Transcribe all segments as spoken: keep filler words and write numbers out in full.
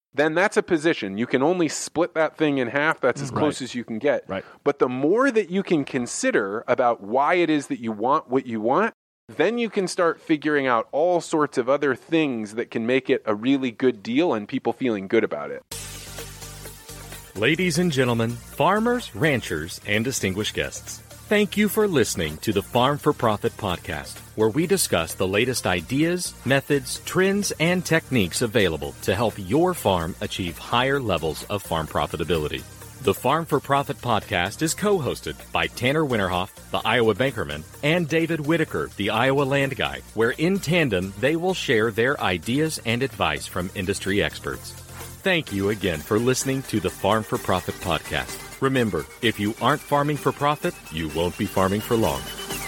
then that's a position. You can only split that thing in half. That's as close right. as you can get. Right. But the more that you can consider about why it is that you want what you want, then you can start figuring out all sorts of other things that can make it a really good deal and people feeling good about it. Ladies and gentlemen, farmers, ranchers, and distinguished guests, thank you for listening to the Farm for Profit podcast, where we discuss the latest ideas, methods, trends, and techniques available to help your farm achieve higher levels of farm profitability. The Farm for Profit podcast is co-hosted by Tanner Winterhoff, the Iowa Bankerman, and David Whitaker, the Iowa Land Guy, where in tandem they will share their ideas and advice from industry experts. Thank you again for listening to the Farm for Profit podcast. Remember, if you aren't farming for profit, you won't be farming for long.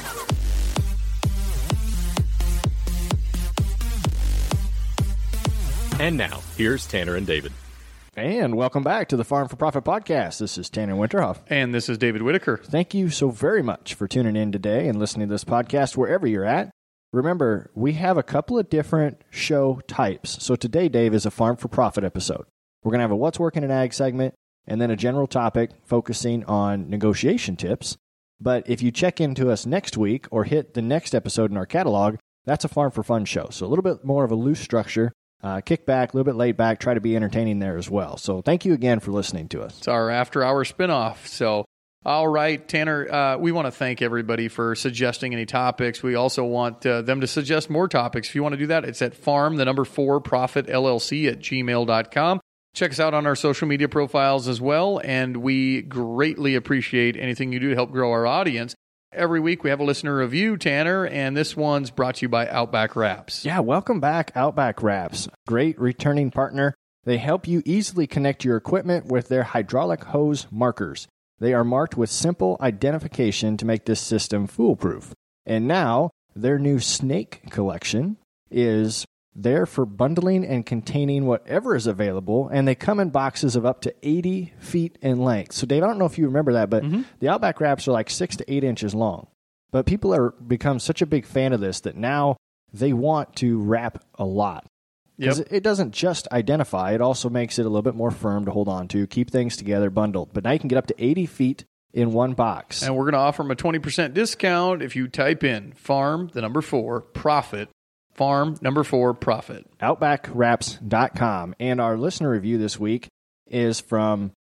And now, here's Tanner and David. And welcome back to the Farm for Profit podcast. This is Tanner Winterhoff. And this is David Whitaker. Thank you so very much for tuning in today and listening to this podcast wherever you're at. Remember, we have a couple of different show types. So today, Dave, is a Farm for Profit episode. We're going to have a What's Working in Ag segment and then a general topic focusing on negotiation tips. But if you check into us next week or hit the next episode in our catalog, that's a Farm for Fun show. So a little bit more of a loose structure. Uh, kick back, a little bit laid back, try to be entertaining there as well. So thank you again for listening to us. It's our after-hour spinoff. So, all right, Tanner, uh, we want to thank everybody for suggesting any topics. We also want uh, them to suggest more topics. If you want to do that, it's at farm, the number four, profit, L L C at gmail dot com. Check us out on our social media profiles as well, and we greatly appreciate anything you do to help grow our audience. Every week we have a listener review, Tanner, and this one's brought to you by Outback Wraps. Yeah, welcome back, Outback Wraps. Great returning partner. They help you easily connect your equipment with their hydraulic hose markers. They are marked with simple identification to make this system foolproof. And now, their new Snake collection is there for bundling and containing whatever is available, and they come in boxes of up to eighty feet in length. So, Dave, I don't know if you remember that, but mm-hmm. the Outback Wraps are like six to eight inches long. But people are become such a big fan of this that now they want to wrap a lot. Because Yep. it doesn't just identify, it also makes it a little bit more firm to hold on to, keep things together bundled. But now you can get up to eighty feet in one box. And we're going to offer them a twenty percent discount if you type in farm, the number four, profit, farm, number four, profit. outback wraps dot com. And our listener review this week is from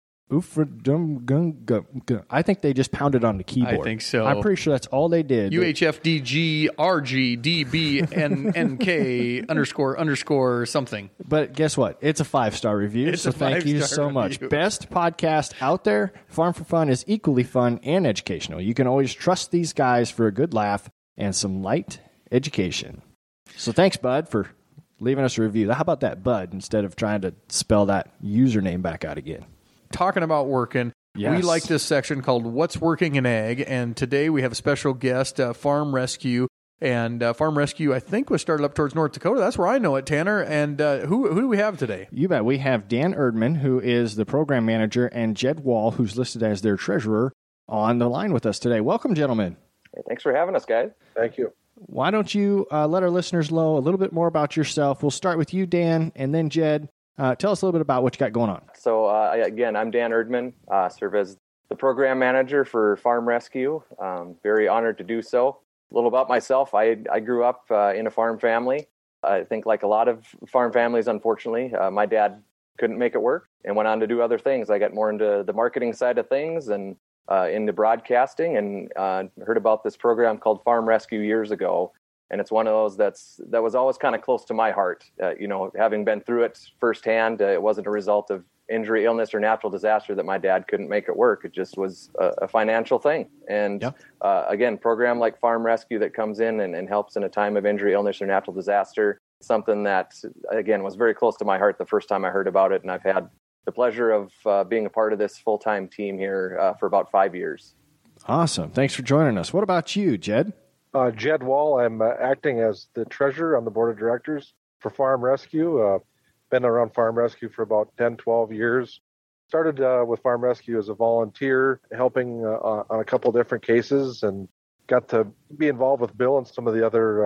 Ufradum. I think they just pounded on the keyboard. I think so. I'm pretty sure that's all they did. U H F D G R G D B N N K underscore underscore something. But guess what? It's a five-star review, It's so a thank you five-star so much. review. Best podcast out there. Farm for Fun is equally fun and educational. You can always trust these guys for a good laugh and some light education. So thanks, Bud, for leaving us a review. How about that, Bud, instead of trying to spell that username back out again? Talking about working, Yes. we like this section called What's Working in Ag, and today we have a special guest, uh, Farm Rescue. And uh, Farm Rescue, I think, was started up towards North Dakota. That's where I know it, Tanner. And uh, who who do we have today? You bet. We have Dan Erdman, who is the program manager, and Jed Wall, who's listed as their treasurer, on the line with us today. Welcome, gentlemen. Hey, thanks for having us, guys. Thank you. Why don't you uh, let our listeners know a little bit more about yourself? We'll start with you, Dan, and then Jed. Uh, tell us a little bit about what you got going on. So, uh, again, I'm Dan Erdman, uh, serve as the program manager for Farm Rescue. Um, very honored to do so. A little about myself. I, I grew up uh, in a farm family. I think like a lot of farm families, unfortunately, uh, my dad couldn't make it work and went on to do other things. I got more into the marketing side of things and uh, into broadcasting, and uh, heard about this program called Farm Rescue years ago. And it's one of those that's that was always kind of close to my heart. Uh, you know, having been through it firsthand, uh, it wasn't a result of injury, illness, or natural disaster that my dad couldn't make it work. It just was a, a financial thing. And Yep. uh, again, program like Farm Rescue that comes in and, and helps in a time of injury, illness, or natural disaster, something that, again, was very close to my heart the first time I heard about it. And I've had the pleasure of uh, being a part of this full-time team here uh, for about five years. Awesome. Thanks for joining us. What about you, Jed? Uh, Jed Wall, I'm uh, acting as the treasurer on the board of directors for Farm Rescue. Uh, been around Farm Rescue for about ten, twelve years. Started uh, with Farm Rescue as a volunteer, helping uh, on a couple different cases, and got to be involved with Bill and some of the other uh,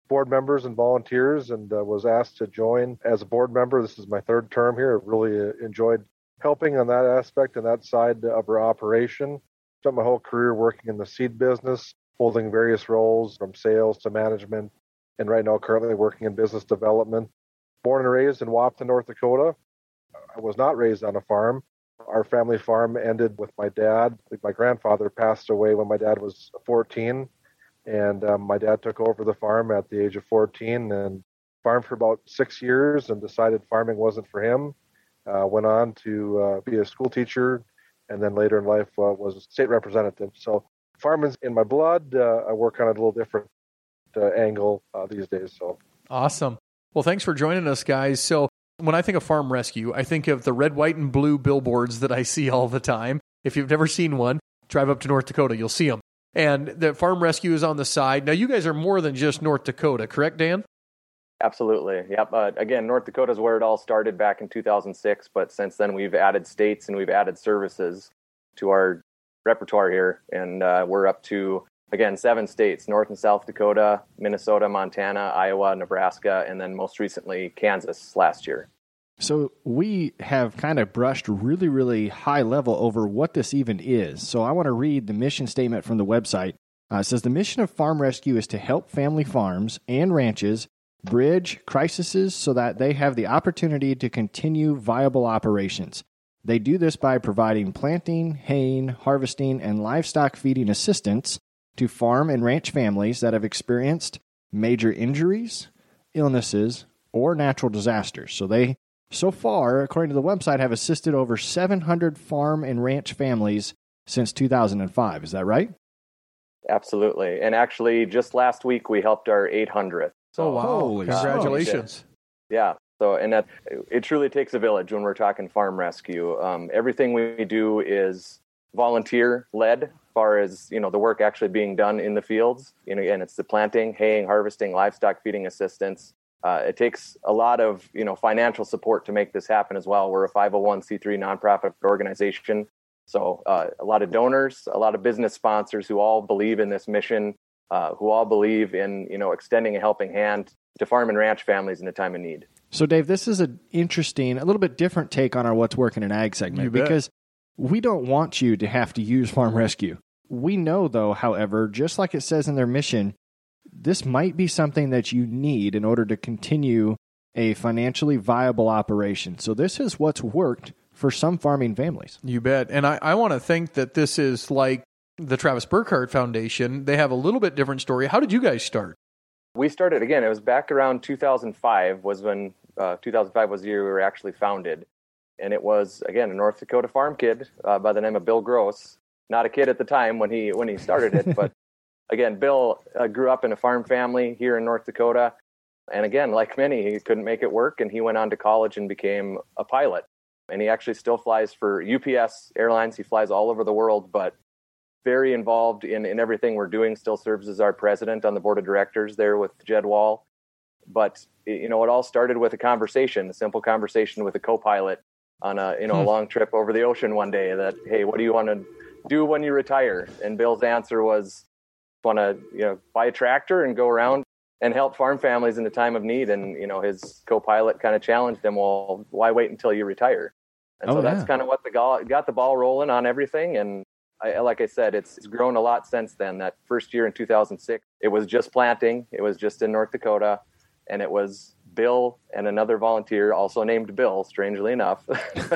board members and volunteers, and uh, was asked to join as a board member. This is my third term here. I've really uh, enjoyed helping on that aspect and that side of our operation. Spent my whole career working in the seed business, holding various roles from sales to management, and right now currently working in business development. Born and raised in Wahpeton, North Dakota. I was not raised on a farm. Our family farm ended with my dad. My grandfather passed away when my dad was fourteen, and um, my dad took over the farm at the age of fourteen and farmed for about six years and decided farming wasn't for him. Uh, went on to uh, be a school teacher, and then later in life uh, was a state representative. So farming's in my blood. Uh, I work on a little different uh, angle uh, these days. So awesome. Well, thanks for joining us, guys. So when I think of farm rescue, I think of the red, white, and blue billboards that I see all the time. If you've never seen one, drive up to North Dakota, you'll see them. And the farm rescue is on the side. Now, you guys are more than just North Dakota, correct, Dan? Absolutely. Yep. Uh, again, North Dakota is where it all started back in two thousand six, but since then we've added states and we've added services to our repertoire here. And uh, we're up to, again, seven states, North and South Dakota, Minnesota, Montana, Iowa, Nebraska, and then most recently Kansas last year. So we have kind of brushed really, really high level over what this even is. So I want to read the mission statement from the website. Uh, it says, the mission of Farm Rescue is to help family farms and ranches bridge crises so that they have the opportunity to continue viable operations. They do this by providing planting, haying, harvesting, and livestock feeding assistance to farm and ranch families that have experienced major injuries, illnesses, or natural disasters. So they, so far, according to the website, have assisted over seven hundred farm and ranch families since two thousand five. Is that right? Absolutely. And actually, just last week, we helped our eight hundredth. So, oh, wow. Holy Congratulations. Yeah. So, and that, it truly takes a village when we're talking farm rescue. Um, everything we do is volunteer led as far as, you know, the work actually being done in the fields. You know, again, it's the planting, haying, harvesting, livestock feeding assistance. Uh, it takes a lot of, you know, financial support to make this happen as well. We're a five oh one c three nonprofit organization. So uh, a lot of donors, a lot of business sponsors who all believe in this mission, uh, who all believe in, you know, extending a helping hand to farm and ranch families in a time of need. So, Dave, this is an interesting, a little bit different take on our What's Working in Ag segment, because we don't want you to have to use Farm Rescue. We know, though, however, just like it says in their mission, this might be something that you need in order to continue a financially viable operation. So this is what's worked for some farming families. You bet. And I, I want to think that this is like the Travis Burkhardt Foundation. They have a little bit different story. How did you guys start? We started, again, it was back around two thousand five was when, uh, two thousand five was the year we were actually founded. And it was, again, a North Dakota farm kid uh, by the name of Bill Gross. Not a kid at the time when he when he started it, but again, Bill uh, grew up in a farm family here in North Dakota. And again, like many, he couldn't make it work, and he went on to college and became a pilot. And he actually still flies for U P S Airlines. He flies all over the world, but very involved in, in everything we're doing, still serves as our president on the board of directors there with Jed Wall. But, you know, it all started with a conversation, a simple conversation with a co-pilot on a, you know, a long trip over the ocean one day that, hey, what do you want to do when you retire? And Bill's answer was, want to, you know, buy a tractor and go around and help farm families in a time of need. And, you know, his co-pilot kind of challenged him, well, why wait until you retire? And oh, so yeah. that's kind of what the go- got the ball rolling on everything. And I, like I said, it's, it's grown a lot since then. That first year in two thousand six, it was just planting. It was just in North Dakota. And it was Bill and another volunteer, also named Bill, strangely enough,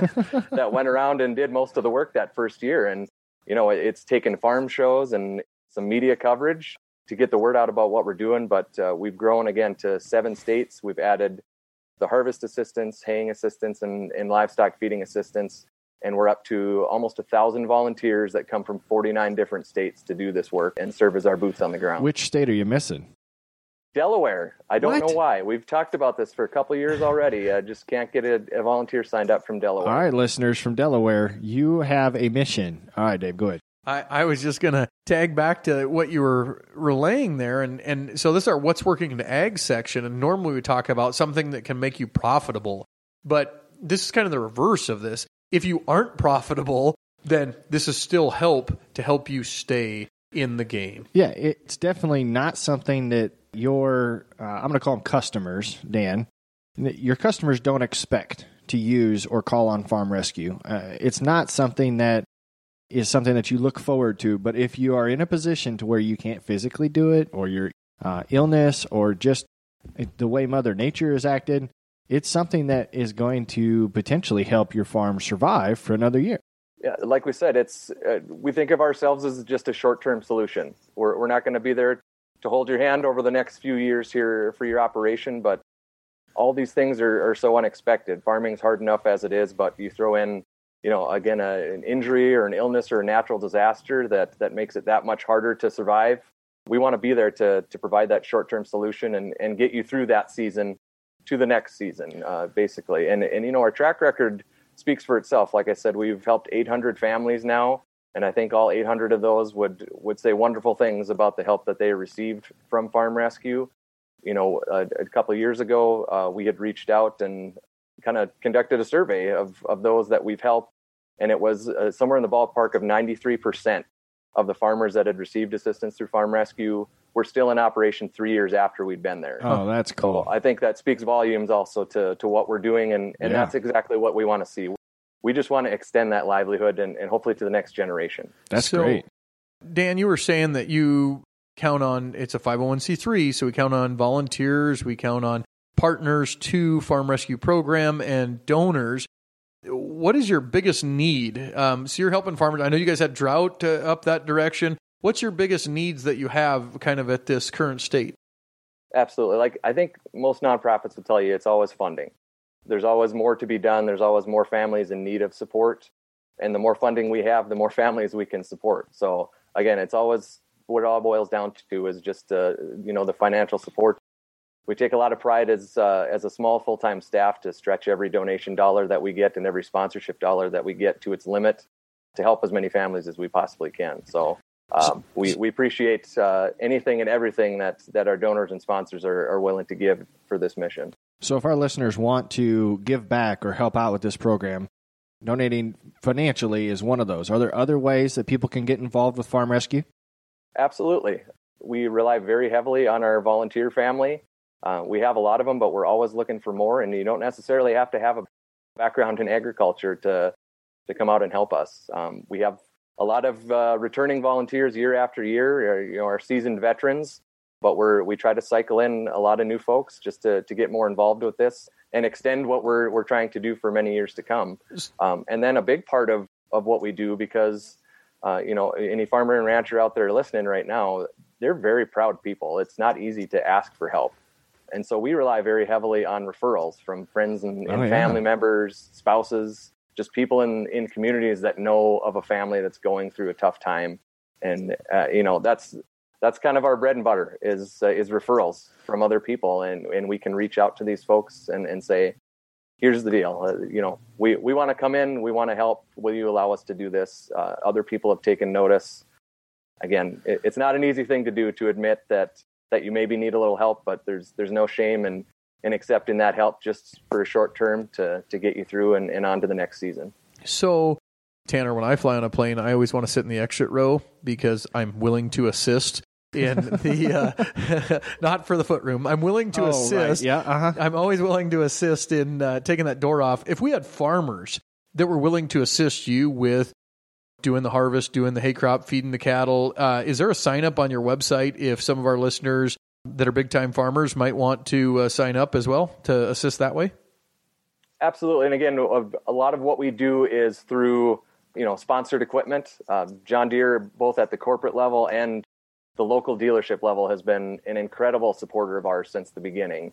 that went around and did most of the work that first year. And, you know, it's taken farm shows and some media coverage to get the word out about what we're doing. But uh, we've grown again to seven states. We've added the harvest assistance, haying assistance, and, and livestock feeding assistance. And we're up to almost a thousand volunteers that come from forty-nine different states to do this work and serve as our boots on the ground. Which state are you missing? Delaware. I don't What? know why. We've talked about this for a couple of years already. I just can't get a, a volunteer signed up from Delaware. All right, listeners from Delaware, you have a mission. All right, Dave, go ahead. I, I was just going to tag back to what you were relaying there. And, and so this is our What's Working in Ag section. And normally we talk about something that can make you profitable. But this is kind of the reverse of this. If you aren't profitable, then this is still help to help you stay in the game. Yeah, it's definitely not something that your, uh, I'm going to call them customers, Dan, that your customers don't expect to use or call on Farm Rescue. Uh, it's not something that is something that you look forward to, but if you are in a position to where you can't physically do it, or your uh, illness, or just the way Mother Nature has acted, it's something that is going to potentially help your farm survive for another year. Yeah, like we said, it's uh, we think of ourselves as just a short-term solution. We're we're not going to be there to hold your hand over the next few years here for your operation, but all these things are, are so unexpected. Farming's hard enough as it is, but you throw in, you know, again, a, an injury or an illness or a natural disaster that that makes it that much harder to survive. We want to be there to to provide that short-term solution and, and get you through that season to the next season, uh, basically. And and you know, our track record speaks for itself. Like I said, we've helped eight hundred families now, and I think all eight hundred of those would would say wonderful things about the help that they received from Farm Rescue. You know, a, a couple of years ago, uh, we had reached out and kind of conducted a survey of, of those that we've helped, and it was uh, somewhere in the ballpark of ninety-three percent of the farmers that had received assistance through Farm Rescue were still in operation three years after we'd been there. Oh, that's cool. So I think that speaks volumes also to, to what we're doing, and, and Yeah. that's exactly what we want to see. We just want to extend that livelihood and, and hopefully to the next generation. That's So, great. Dan, you were saying that you count on, it's a five oh one c three, so we count on volunteers, we count on partners to Farm Rescue Program and donors. What is your biggest need? Um, so you're helping farmers. I know you guys had drought uh, up that direction. What's your biggest needs that you have kind of at this current state? Absolutely. Like, I think most nonprofits will tell you it's always funding. There's always more to be done. There's always more families in need of support. And the more funding we have, the more families we can support. So again, it's always what it all boils down to is just, uh, you know, the financial support. We take a lot of pride as uh, as a small full-time staff to stretch every donation dollar that we get and every sponsorship dollar that we get to its limit to help as many families as we possibly can. So um, we, we appreciate uh, anything and everything that, that our donors and sponsors are, are willing to give for this mission. So if our listeners want to give back or help out with this program, donating financially is one of those. Are there other ways that people can get involved with Farm Rescue? Absolutely. We rely very heavily on our volunteer family. Uh, we have a lot of them, but we're always looking for more, and you don't necessarily have to have a background in agriculture to to come out and help us. Um, we have a lot of uh, returning volunteers year after year, or, you know, our seasoned veterans, but we're we try to cycle in a lot of new folks just to, to get more involved with this and extend what we're we're trying to do for many years to come. Um, and then a big part of, of what we do, because uh, you know, any farmer and rancher out there listening right now, they're very proud people. It's not easy to ask for help. And so we rely very heavily on referrals from friends and, and Oh, yeah. family members, spouses, just people in, in communities that know of a family that's going through a tough time. And, uh, you know, that's that's kind of our bread and butter is uh, is referrals from other people. And, and we can reach out to these folks and, and say, here's the deal. Uh, you know, we, we want to come in. We want to help. Will you allow us to do this? Uh, other people have taken notice. Again, it, it's not an easy thing to do, to admit that that you maybe need a little help, but there's there's no shame in, in accepting that help just for a short term to, to get you through and, and on to the next season. So, Tanner, when I fly on a plane, I always want to sit in the exit row because I'm willing to assist in the, uh, not for the footroom. I'm willing to Oh, assist. right. Yeah, uh-huh. I'm always willing to assist in uh, taking that door off. If we had farmers that were willing to assist you with doing the harvest, doing the hay crop, feeding the cattle, uh, is there a sign up on your website if some of our listeners that are big time farmers might want to uh, sign up as well to assist that way? Absolutely. And again, a lot of what we do is through, you know, sponsored equipment. Uh, John Deere, both at the corporate level and the local dealership level, has been an incredible supporter of ours since the beginning.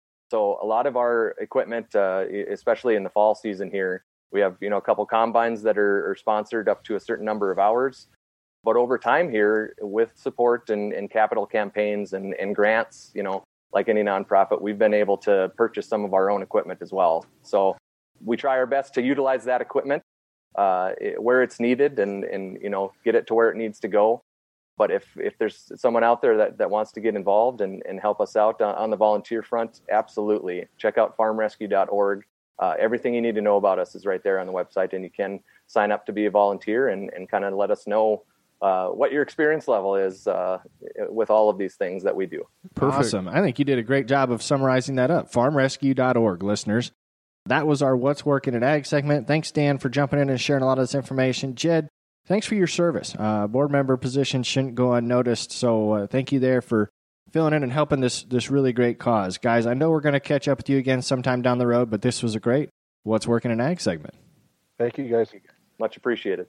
So a lot of our equipment, uh, especially in the fall season here, we have, you know, a couple combines that are, are sponsored up to a certain number of hours. But over time here, with support and, and capital campaigns and, and grants, you know, like any nonprofit, we've been able to purchase some of our own equipment as well. So we try our best to utilize that equipment uh, where it's needed and, and, you know, get it to where it needs to go. But if, if there's someone out there that, that wants to get involved and, and help us out on, on the volunteer front, absolutely. Check out farm rescue dot org. Uh, everything you need to know about us is right there on the website, and you can sign up to be a volunteer and, and kind of let us know uh, what your experience level is uh, with all of these things that we do. Perfect. Awesome. I think you did a great job of summarizing that up. farm rescue dot org, listeners. That was our What's Working in Ag segment. Thanks, Dan, for jumping in and sharing a lot of this information. Jed, thanks for your service. Uh, board member position shouldn't go unnoticed, so uh, thank you there for filling in and helping this this really great cause. Guys, I know we're going to catch up with you again sometime down the road, but this was a great What's Working in Ag segment. Thank you, guys. Much appreciated.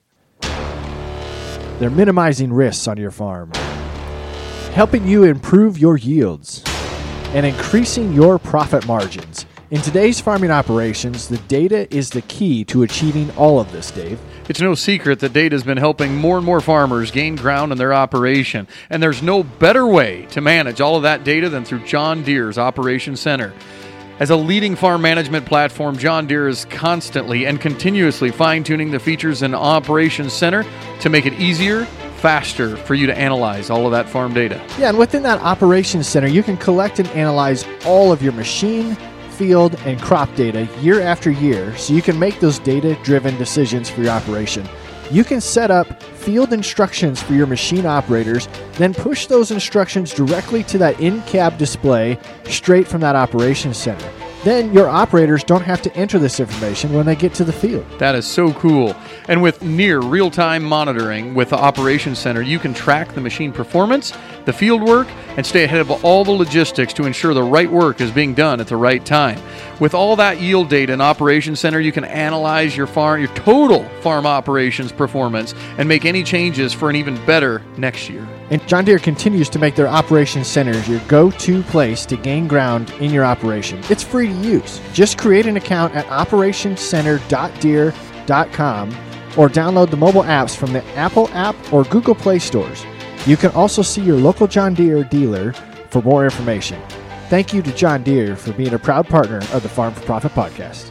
They're minimizing risks on your farm, helping you improve your yields, and increasing your profit margins. In today's farming operations, the data is the key to achieving all of this, Dave. It's no secret that data has been helping more and more farmers gain ground in their operation, and there's no better way to manage all of that data than through John Deere's Operations Center. As a leading farm management platform, John Deere is constantly and continuously fine-tuning the features in Operations Center to make it easier, faster for you to analyze all of that farm data. Yeah, and within that Operations Center, you can collect and analyze all of your machine, field, and crop data year after year, so you can make those data-driven decisions for your operation. You can set up field instructions for your machine operators, then push those instructions directly to that in-cab display straight from that Operations Center. Then your operators don't have to enter this information when they get to the field. That is so cool. And with near real-time monitoring with the Operations Center, you can track the machine performance, the field work, and stay ahead of all the logistics to ensure the right work is being done at the right time. With all that yield data in Operations Center, you can analyze your farm, your total farm operations performance and make any changes for an even better next year. And John Deere continues to make their Operations Centers your go-to place to gain ground in your operation. It's free to use. Just create an account at operations center dot deere dot com or download the mobile apps from the Apple app or Google Play stores. You can also see your local John Deere dealer for more information. Thank you to John Deere for being a proud partner of the Farm for Profit podcast.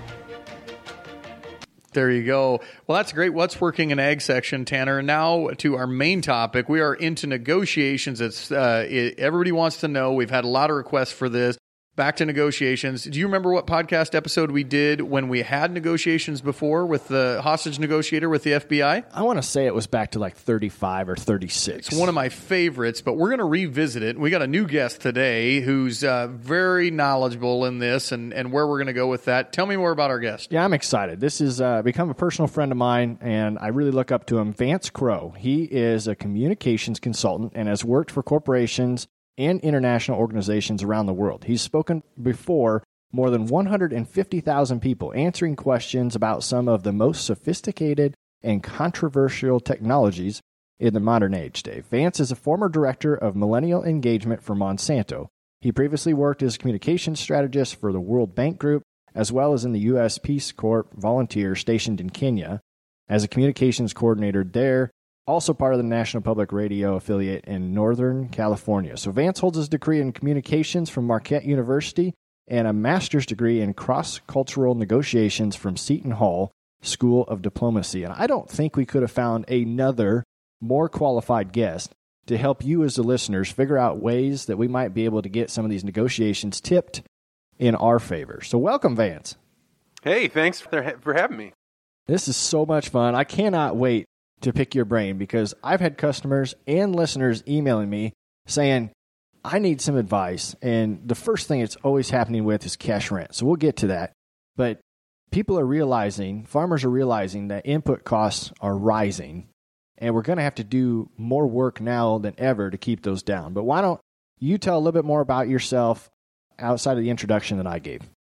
There you go. Well, that's great. What's working in ag section, Tanner. Now to our main topic. We are into negotiations. It's uh, it, everybody wants to know. We've had a lot of requests for this. Back to negotiations. Do you remember what podcast episode we did when we had negotiations before with the hostage negotiator with the F B I? I want to say it was back to like thirty-five or thirty-six. It's one of my favorites, but we're going to revisit it. We got a new guest today who's uh, very knowledgeable in this and, and where we're going to go with that. Tell me more about our guest. Yeah, I'm excited. This has uh, become a personal friend of mine, and I really look up to him. Vance Crowe. He is a communications consultant and has worked for corporations and international organizations around the world. He's spoken before more than one hundred fifty thousand people, answering questions about some of the most sophisticated and controversial technologies in the modern age, Dave. Vance is a former director of millennial engagement for Monsanto. He previously worked as communications strategist for the World Bank Group, as well as in the U S Peace Corps volunteer stationed in Kenya. As a communications coordinator there, also part of the National Public Radio affiliate in Northern California. So Vance holds his degree in communications from Marquette University and a master's degree in cross-cultural negotiations from Seton Hall School of Diplomacy. And I don't think we could have found another more qualified guest to help you as the listeners figure out ways that we might be able to get some of these negotiations tipped in our favor. So welcome, Vance. Hey, thanks for, for having me. This is so much fun. I cannot wait to pick your brain, because I've had customers and listeners emailing me saying, I need some advice. And the first thing it's always happening with is cash rent. So we'll get to that. But people are realizing, farmers are realizing that input costs are rising, and we're going to have to do more work now than ever to keep those down. But why don't you tell a little bit more about yourself outside of the introduction that I gave?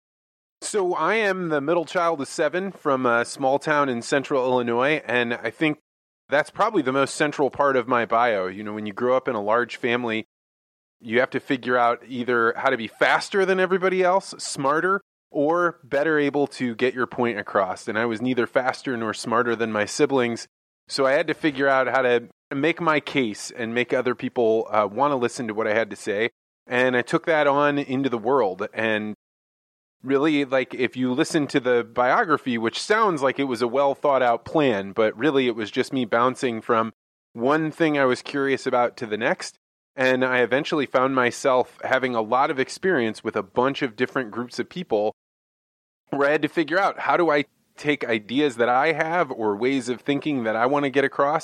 So I am the middle child of seven from a small town in central Illinois, and I think that's probably the most central part of my bio. You know, when you grow up in a large family, you have to figure out either how to be faster than everybody else, smarter, or better able to get your point across. And I was neither faster nor smarter than my siblings, so I had to figure out how to make my case and make other people uh, want to listen to what I had to say. And I took that on into the world. And really, like, if you listen to the biography, which sounds like it was a well thought out plan, but really it was just me bouncing from one thing I was curious about to the next. And I eventually found myself having a lot of experience with a bunch of different groups of people where I had to figure out, how do I take ideas that I have or ways of thinking that I want to get across?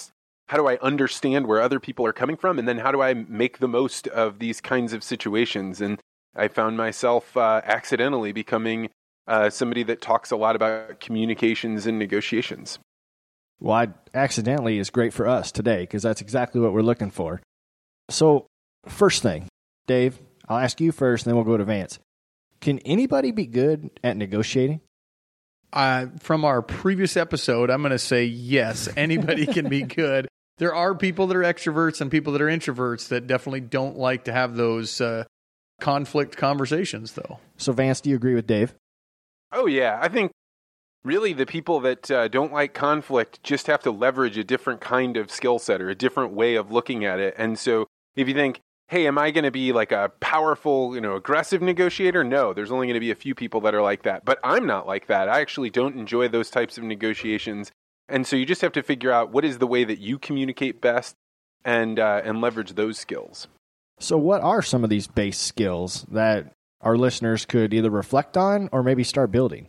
how do I understand where other people are coming from? And then how do I make the most of these kinds of situations? And I found myself uh, accidentally becoming uh, somebody that talks a lot about communications and negotiations. Well, I, accidentally is great for us today because that's exactly what we're looking for. So, first thing, Dave, I'll ask you first, and then we'll go to Vance. Can anybody be good at negotiating? Uh, from our previous episode, I'm going to say yes, anybody can be good. There are people that are extroverts and people that are introverts that definitely don't like to have those uh, conflict conversations, though. So, Vance, do you agree with Dave? Oh, yeah. I think really the people that uh, don't like conflict just have to leverage a different kind of skill set or a different way of looking at it. And so if you think, hey, am I going to be like a powerful, you know, aggressive negotiator? No, there's only going to be a few people that are like that. But I'm not like that. I actually don't enjoy those types of negotiations. And so you just have to figure out what is the way that you communicate best and uh, and leverage those skills. So what are some of these base skills that our listeners could either reflect on or maybe start building?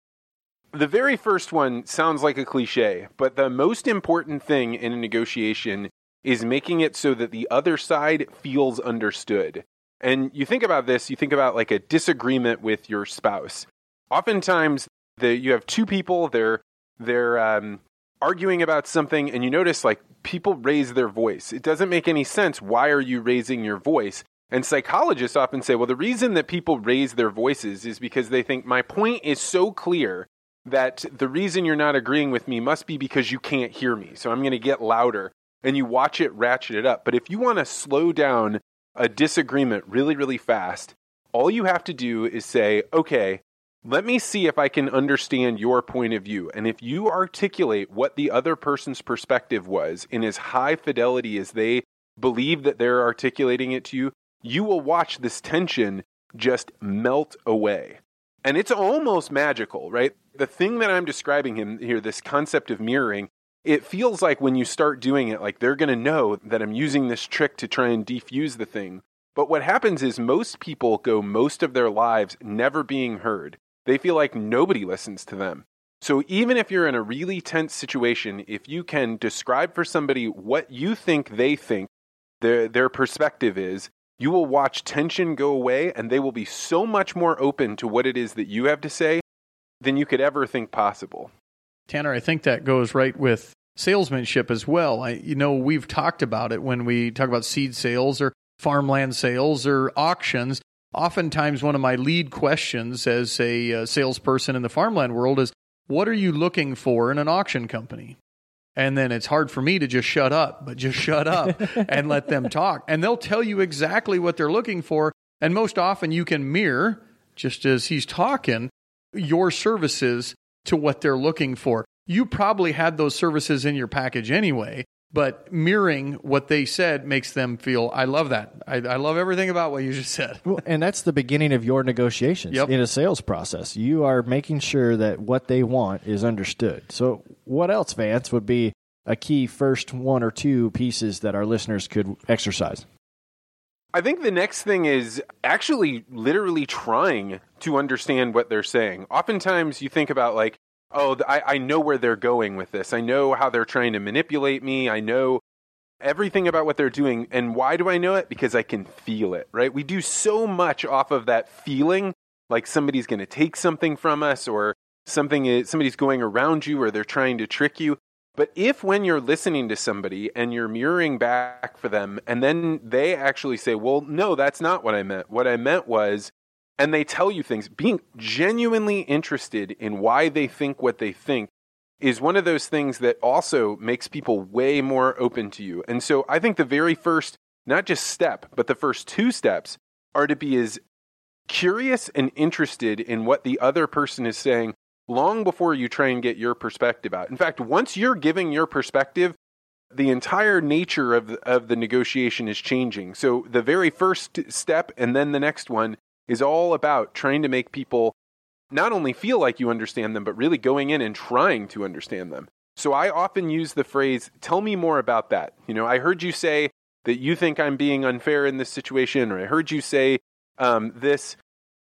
The very first one sounds like a cliche, but the most important thing in a negotiation is making it so that the other side feels understood. And you think about this, you think about like a disagreement with your spouse. Oftentimes, the, you have two people, they're they're um, arguing about something, and you notice like people raise their voice. It doesn't make any sense. Why are you raising your voice? And psychologists often say, well, the reason that people raise their voices is because they think my point is so clear that the reason you're not agreeing with me must be because you can't hear me. So I'm going to get louder. And you watch it ratchet it up. But if you want to slow down a disagreement really, really fast, all you have to do is say, okay, let me see if I can understand your point of view. And if you articulate what the other person's perspective was in as high fidelity as they believe that they're articulating it to you, you will watch this tension just melt away. And it's almost magical, right? The thing that I'm describing him here, this concept of mirroring, it feels like when you start doing it, like they're going to know that I'm using this trick to try and defuse the thing. But what happens is most people go most of their lives never being heard. They feel like nobody listens to them. So even if you're in a really tense situation, if you can describe for somebody what you think they think their, their perspective is, you will watch tension go away, and they will be so much more open to what it is that you have to say than you could ever think possible. Tanner, I think that goes right with salesmanship as well. I, you know, we've talked about it when we talk about seed sales or farmland sales or auctions. Oftentimes, one of my lead questions as a uh, salesperson in the farmland world is, what are you looking for in an auction company? And then it's hard for me to just shut up, but just shut up and let them talk. And they'll tell you exactly what they're looking for. And most often you can mirror, just as he's talking, your services to what they're looking for. You probably had those services in your package anyway, but mirroring what they said makes them feel, I love that. I, I love everything about what you just said. Well, and that's the beginning of your negotiations Yep. in a sales process. You are making sure that what they want is understood. So what else, Vance, would be a key first one or two pieces that our listeners could exercise? I think the next thing is actually literally trying to understand what they're saying. Oftentimes you think about like, oh, I, I know where they're going with this. I know how they're trying to manipulate me. I know everything about what they're doing. And why do I know it? Because I can feel it, right? We do so much off of that feeling, like somebody's going to take something from us or something is, somebody's going around you or they're trying to trick you. But if when you're listening to somebody and you're mirroring back for them and then they actually say, well, no, that's not what I meant. What I meant was, and they tell you things, being genuinely interested in why they think what they think is one of those things that also makes people way more open to you. And so I think the very first, not just step, but the first two steps are to be as curious and interested in what the other person is saying long before you try and get your perspective out. In fact, once you're giving your perspective, the entire nature of the, of the negotiation is changing. So the very first step and then the next one is all about trying to make people not only feel like you understand them, but really going in and trying to understand them. So I often use the phrase, tell me more about that. You know, I heard you say that you think I'm being unfair in this situation, or I heard you say um, this.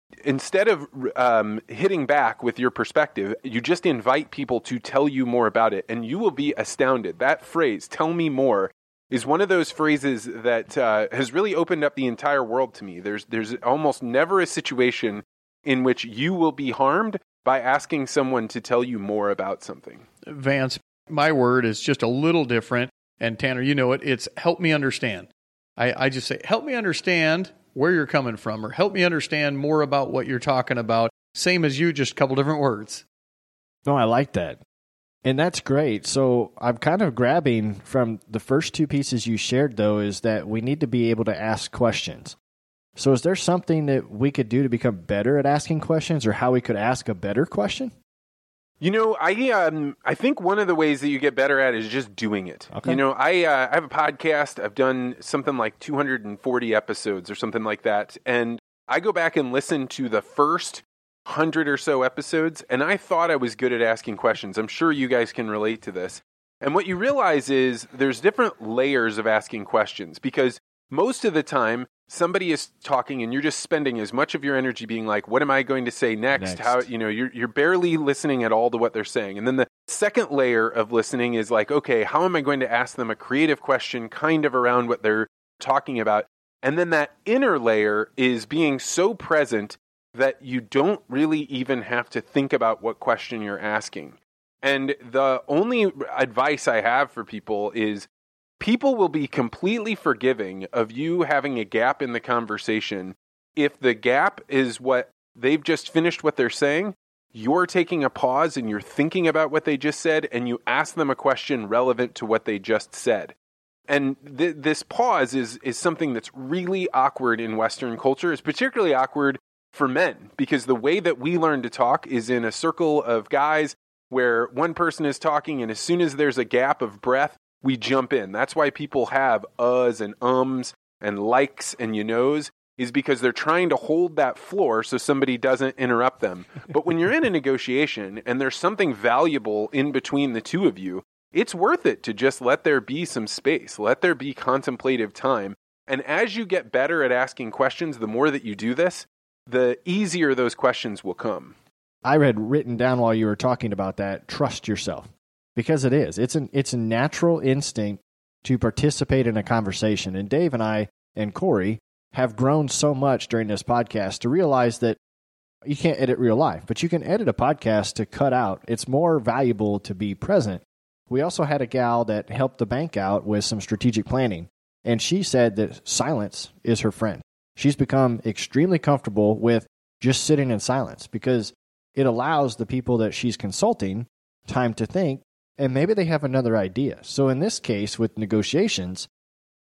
instead of um, hitting back with your perspective, you just invite people to tell you more about it, and you will be astounded. That phrase, "tell me more," is one of those phrases that uh, has really opened up the entire world to me. There's there's almost never a situation in which you will be harmed by asking someone to tell you more about something. Vance, my word is just a little different, and Tanner, you know it. It's help me understand. I, I just say, help me understand where you're coming from, or help me understand more about what you're talking about. Same as you, just a couple different words. No, I like that. And that's great. So I'm kind of grabbing from the first two pieces you shared, though, is that we need to be able to ask questions. So is there something that we could do to become better at asking questions, or how we could ask a better question? You know, I um, I think one of the ways that you get better at is just doing it. Okay. You know, I uh, I have a podcast. I've done something like two hundred forty episodes or something like that. And I go back and listen to the first one hundred or so episodes, and I thought I was good at asking questions. I'm sure you guys can relate to this. And what you realize is there's different layers of asking questions, because most of the time somebody is talking and you're just spending as much of your energy being like, what am I going to say next? Next. How, you know, you're you're barely listening at all to what they're saying. And then the second layer of listening is like, okay, how am I going to ask them a creative question kind of around what they're talking about? And then that inner layer is being so present that you don't really even have to think about what question you're asking. And the only advice I have for people is people will be completely forgiving of you having a gap in the conversation. If the gap is what they've just finished what they're saying, you're taking a pause and you're thinking about what they just said, and you ask them a question relevant to what they just said. And th- this pause is, is something that's really awkward in Western culture. It's particularly awkward for men, because the way that we learn to talk is in a circle of guys where one person is talking, and as soon as there's a gap of breath, we jump in. That's why people have uhs and ums and likes and you knows, is because they're trying to hold that floor so somebody doesn't interrupt them. But when you're in a negotiation and there's something valuable in between the two of you, it's worth it to just let there be some space, let there be contemplative time. And as you get better at asking questions, the more that you do this, the easier those questions will come. I had written down while you were talking about that, trust yourself. Because it is. It's an it's a natural instinct to participate in a conversation. And Dave and I and Corey have grown so much during this podcast to realize that you can't edit real life, but you can edit a podcast to cut out. It's more valuable to be present. We also had a gal that helped the bank out with some strategic planning, and she said that silence is her friend. She's become extremely comfortable with just sitting in silence because it allows the people that she's consulting time to think, and maybe they have another idea. So in this case with negotiations,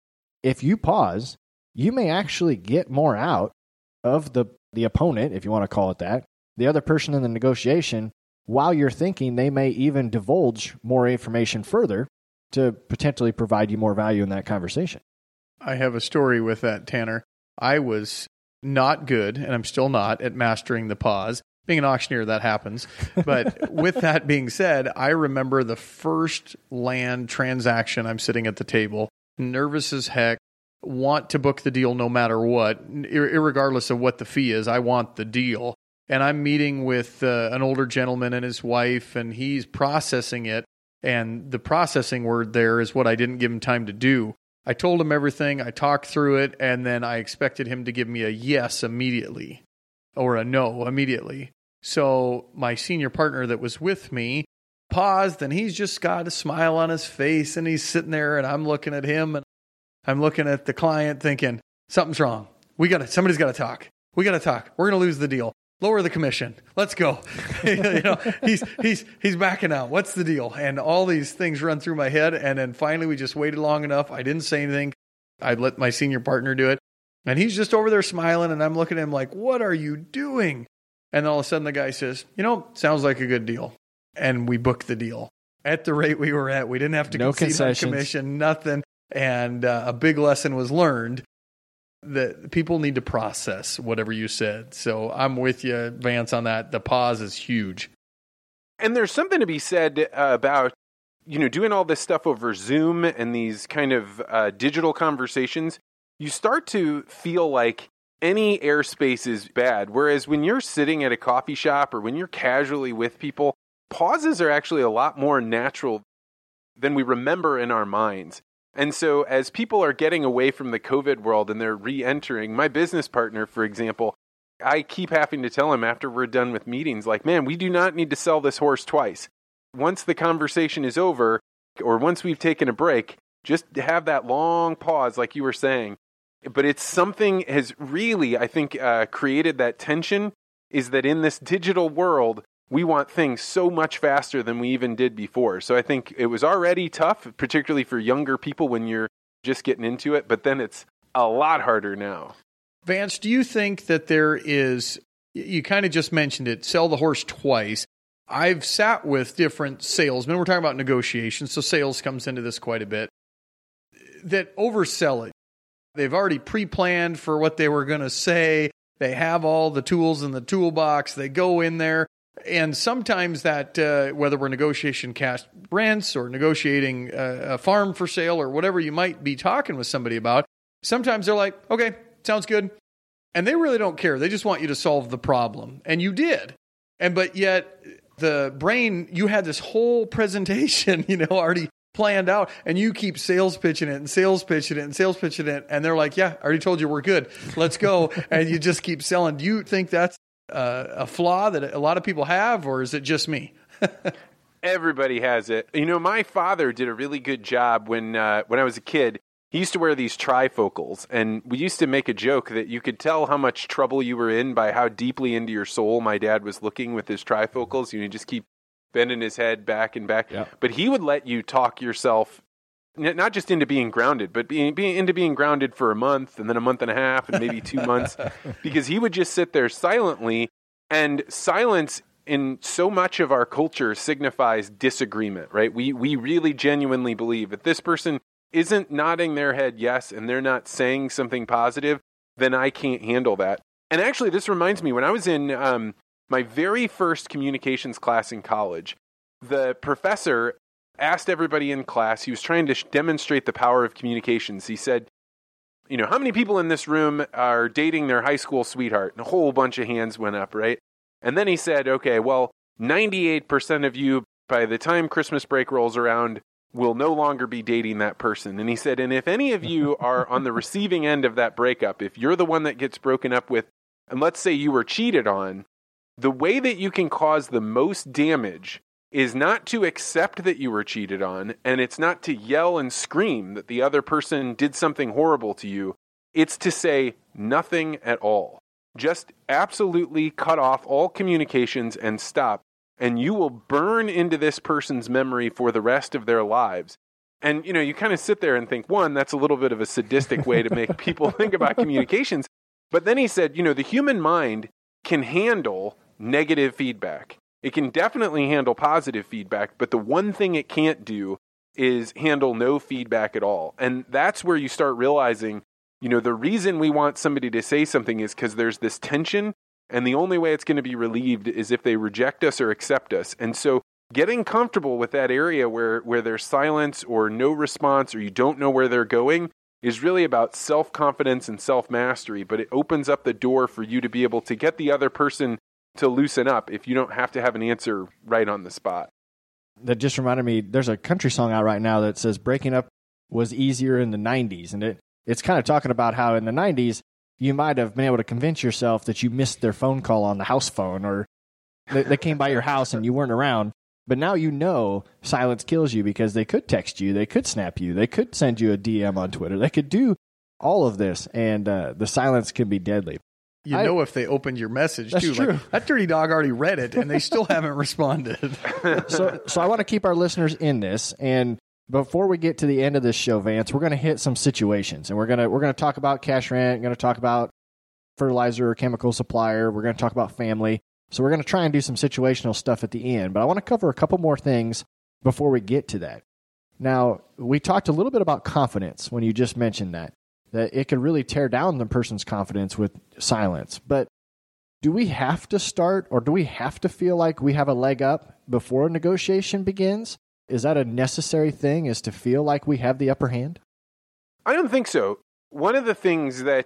if you pause, you may actually get more out of the, the opponent, if you want to call it that, the other person in the negotiation. While you're thinking, they may even divulge more information further to potentially provide you more value in that conversation. I have a story with that, Tanner. I was not good, and I'm still not, at mastering the pause. Being an auctioneer, that happens. But with that being said, I remember the first land transaction. I'm sitting at the table, nervous as heck, want to book the deal no matter what, irregardless of what the fee is. I want the deal. And I'm meeting with uh, an older gentleman and his wife, and he's processing it. And the processing word there is what I didn't give him time to do. I told him everything. I talked through it, and then I expected him to give me a yes immediately or a no immediately. So my senior partner that was with me paused, and he's just got a smile on his face, and he's sitting there, and I'm looking at him, and I'm looking at the client thinking, something's wrong. We got to, somebody's got to talk. We got to talk. We're going to lose the deal. Lower the commission. Let's go. you know, he's he's he's backing out. What's the deal? And all these things run through my head, and then finally we just waited long enough. I didn't say anything. I let my senior partner do it, and he's just over there smiling, and I'm looking at him like, "What are you doing?" And all of a sudden the guy says, you know, sounds like a good deal. And we booked the deal at the rate we were at. We didn't have to no concede on commission, nothing. And uh, a big lesson was learned that people need to process whatever you said. So I'm with you, Vance, on that. The pause is huge. And there's something to be said uh, about, you know, doing all this stuff over Zoom and these kind of uh, digital conversations. You start to feel like any airspace is bad. Whereas when you're sitting at a coffee shop or when you're casually with people, pauses are actually a lot more natural than we remember in our minds. And so as people are getting away from the COVID world and they're re-entering, my business partner, for example, I keep having to tell him after we're done with meetings, like, man, we do not need to sell this horse twice. Once the conversation is over, or once we've taken a break, just have that long pause, like you were saying. But it's something has really, I think, uh, created that tension, is that in this digital world, we want things so much faster than we even did before. So I think it was already tough, particularly for younger people when you're just getting into it, but then it's a lot harder now. Vance, do you think that there is, you kind of just mentioned it, sell the horse twice. I've sat with different salesmen. We're talking about negotiations, so sales comes into this quite a bit, that oversell it. They've already pre-planned for what they were going to say. They have all the tools in the toolbox. They go in there. And sometimes that, uh, whether we're negotiating cash rents or negotiating a, a farm for sale or whatever you might be talking with somebody about, sometimes they're like, okay, sounds good. And they really don't care. They just want you to solve the problem. And you did. And but yet the brain, you had this whole presentation, you know, already planned out, and you keep sales pitching it and sales pitching it and sales pitching it. And they're like, yeah, I already told you we're good. Let's go. And you just keep selling. Do you think that's uh, a flaw that a lot of people have, or is it just me? Everybody has it. You know, my father did a really good job when uh, when I was a kid. He used to wear these trifocals, and we used to make a joke that you could tell how much trouble you were in by how deeply into your soul my dad was looking with his trifocals. You know, just keep bending his head back and back. Yeah. But he would let you talk yourself, not just into being grounded, but being, being into being grounded for a month, and then a month and a half, and maybe two months, because he would just sit there silently, and silence in so much of our culture signifies disagreement, right? We we really genuinely believe that this person isn't nodding their head yes, and they're not saying something positive, then I can't handle that. And actually, this reminds me, when I was in um, my very first communications class in college, the professor asked everybody in class, he was trying to sh- demonstrate the power of communications. He said, you know, how many people in this room are dating their high school sweetheart? And a whole bunch of hands went up, right? And then he said, okay, well, ninety-eight percent of you, by the time Christmas break rolls around, will no longer be dating that person. And he said, and if any of you are on the receiving end of that breakup, if you're the one that gets broken up with, and let's say you were cheated on, the way that you can cause the most damage is not to accept that you were cheated on, and it's not to yell and scream that the other person did something horrible to you. It's to say nothing at all. Just absolutely cut off all communications and stop, and you will burn into this person's memory for the rest of their lives. And, you know, you kind of sit there and think, one, that's a little bit of a sadistic way to make people think about communications. But then he said, you know, the human mind can handle negative feedback. It can definitely handle positive feedback, but the one thing it can't do is handle no feedback at all. And that's where you start realizing, you know, the reason we want somebody to say something is because there's this tension, and the only way it's going to be relieved is if they reject us or accept us. And so getting comfortable with that area where, where there's silence or no response, or you don't know where they're going, is really about self-confidence and self-mastery. But it opens up the door for you to be able to get the other person to loosen up if you don't have to have an answer right on the spot. That just reminded me, there's a country song out right now that says breaking up was easier in the nineties. And it it's kind of talking about how in the nineties, you might have been able to convince yourself that you missed their phone call on the house phone, or they, they came by your house and you weren't around. But now you know silence kills you, because they could text you, they could snap you, they could send you a D M on Twitter, they could do all of this, and uh, the silence can be deadly. You I, know if they opened your message, that's too. True. Like, that dirty dog already read it, and they still haven't responded. so so I want to keep our listeners in this, and before we get to the end of this show, Vance, we're going to hit some situations, and we're going to we're going to talk about cash rent, we're going to talk about fertilizer or chemical supplier, we're going to talk about family. So we're going to try and do some situational stuff at the end, but I want to cover a couple more things before we get to that. Now, we talked a little bit about confidence when you just mentioned that, that it can really tear down the person's confidence with silence. But do we have to start, or do we have to feel like we have a leg up before a negotiation begins? Is that a necessary thing, is to feel like we have the upper hand? I don't think so. One of the things that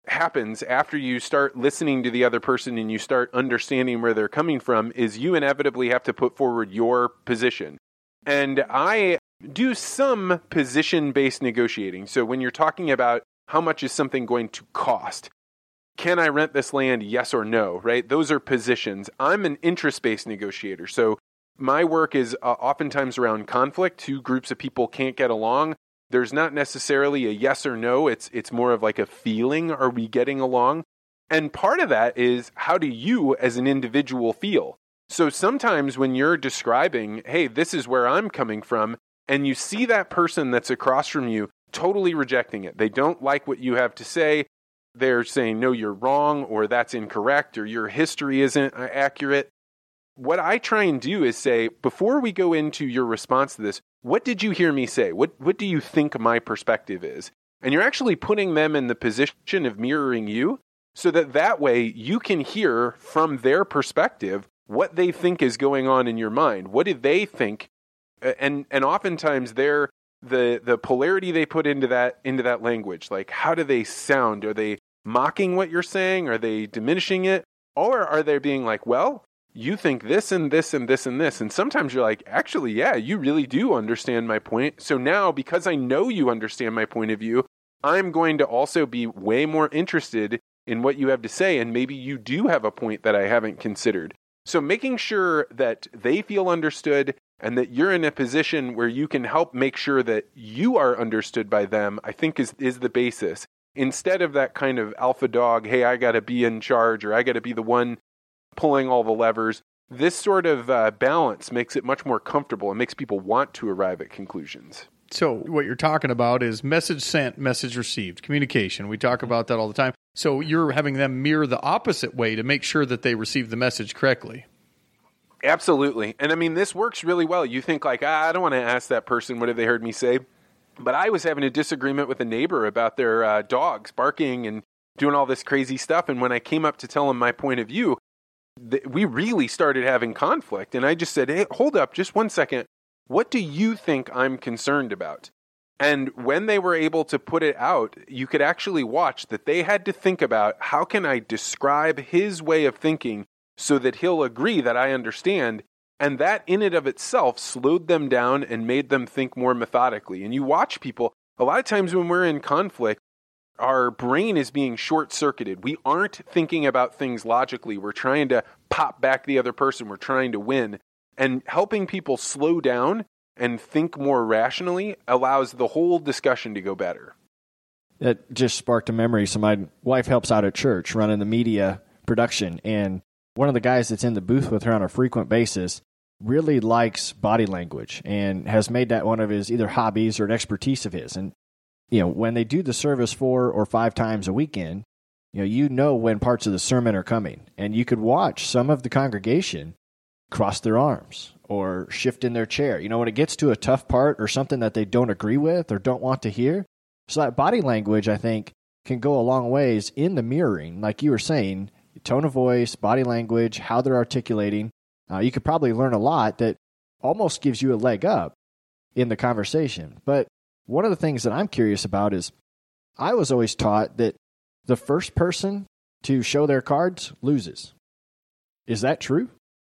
happens after you start listening to the other person and you start understanding where they're coming from is you inevitably have to put forward your position. And I do some position-based negotiating. So when you're talking about how much is something going to cost, can I rent this land, yes or no, right? Those are positions. I'm an interest-based negotiator. So my work is uh, oftentimes around conflict. Two groups of people can't get along. There's not necessarily a yes or no. It's it's more of like a feeling. Are we getting along? And part of that is, how do you as an individual feel? So sometimes when you're describing, hey, this is where I'm coming from, and you see that person that's across from you totally rejecting it. They don't like what you have to say. They're saying, no, you're wrong, or that's incorrect, or your history isn't accurate. What I try and do is say, before we go into your response to this, what did you hear me say? What what do you think my perspective is? And you're actually putting them in the position of mirroring you, so that that way you can hear from their perspective what they think is going on in your mind. What do they think? And and oftentimes they're the the polarity they put into that into that language. Like, how do they sound? Are they mocking what you're saying? Are they diminishing it? Or are they being like, well, you think this and this and this and this. And sometimes you're like, actually, yeah, you really do understand my point. So now, because I know you understand my point of view, I'm going to also be way more interested in what you have to say. And maybe you do have a point that I haven't considered. So making sure that they feel understood and that you're in a position where you can help make sure that you are understood by them, I think is, is the basis. Instead of that kind of alpha dog, hey, I got to be in charge, or I got to be the one pulling all the levers. This sort of uh, balance makes it much more comfortable and makes people want to arrive at conclusions. So what you're talking about is message sent, message received, communication. We talk about that all the time. So you're having them mirror the opposite way to make sure that they receive the message correctly. Absolutely. And I mean, this works really well. You think like, ah, I don't want to ask that person, what have they heard me say? But I was having a disagreement with a neighbor about their uh, dogs barking and doing all this crazy stuff. And when I came up to tell them my point of view, th- we really started having conflict. And I just said, hey, hold up, just one second. What do you think I'm concerned about? And when they were able to put it out, you could actually watch that they had to think about, how can I describe his way of thinking so that he'll agree that I understand? And that in and of itself slowed them down and made them think more methodically. And you watch people, a lot of times when we're in conflict, our brain is being short-circuited. We aren't thinking about things logically. We're trying to pop back the other person. We're trying to win. And helping people slow down and think more rationally allows the whole discussion to go better. It just sparked a memory. So my wife helps out at church running the media production, and one of the guys that's in the booth with her on a frequent basis really likes body language and has made that one of his either hobbies or an expertise of his. And, you know, when they do the service four or five times a weekend, you know, you know when parts of the sermon are coming, and you could watch some of the congregation cross their arms or shift in their chair. You know, when it gets to a tough part or something that they don't agree with or don't want to hear. So that body language, I think, can go a long ways in the mirroring, like you were saying, tone of voice, body language, how they're articulating. Uh, you could probably learn a lot that almost gives you a leg up in the conversation. But one of the things that I'm curious about is I was always taught that the first person to show their cards loses. Is that true?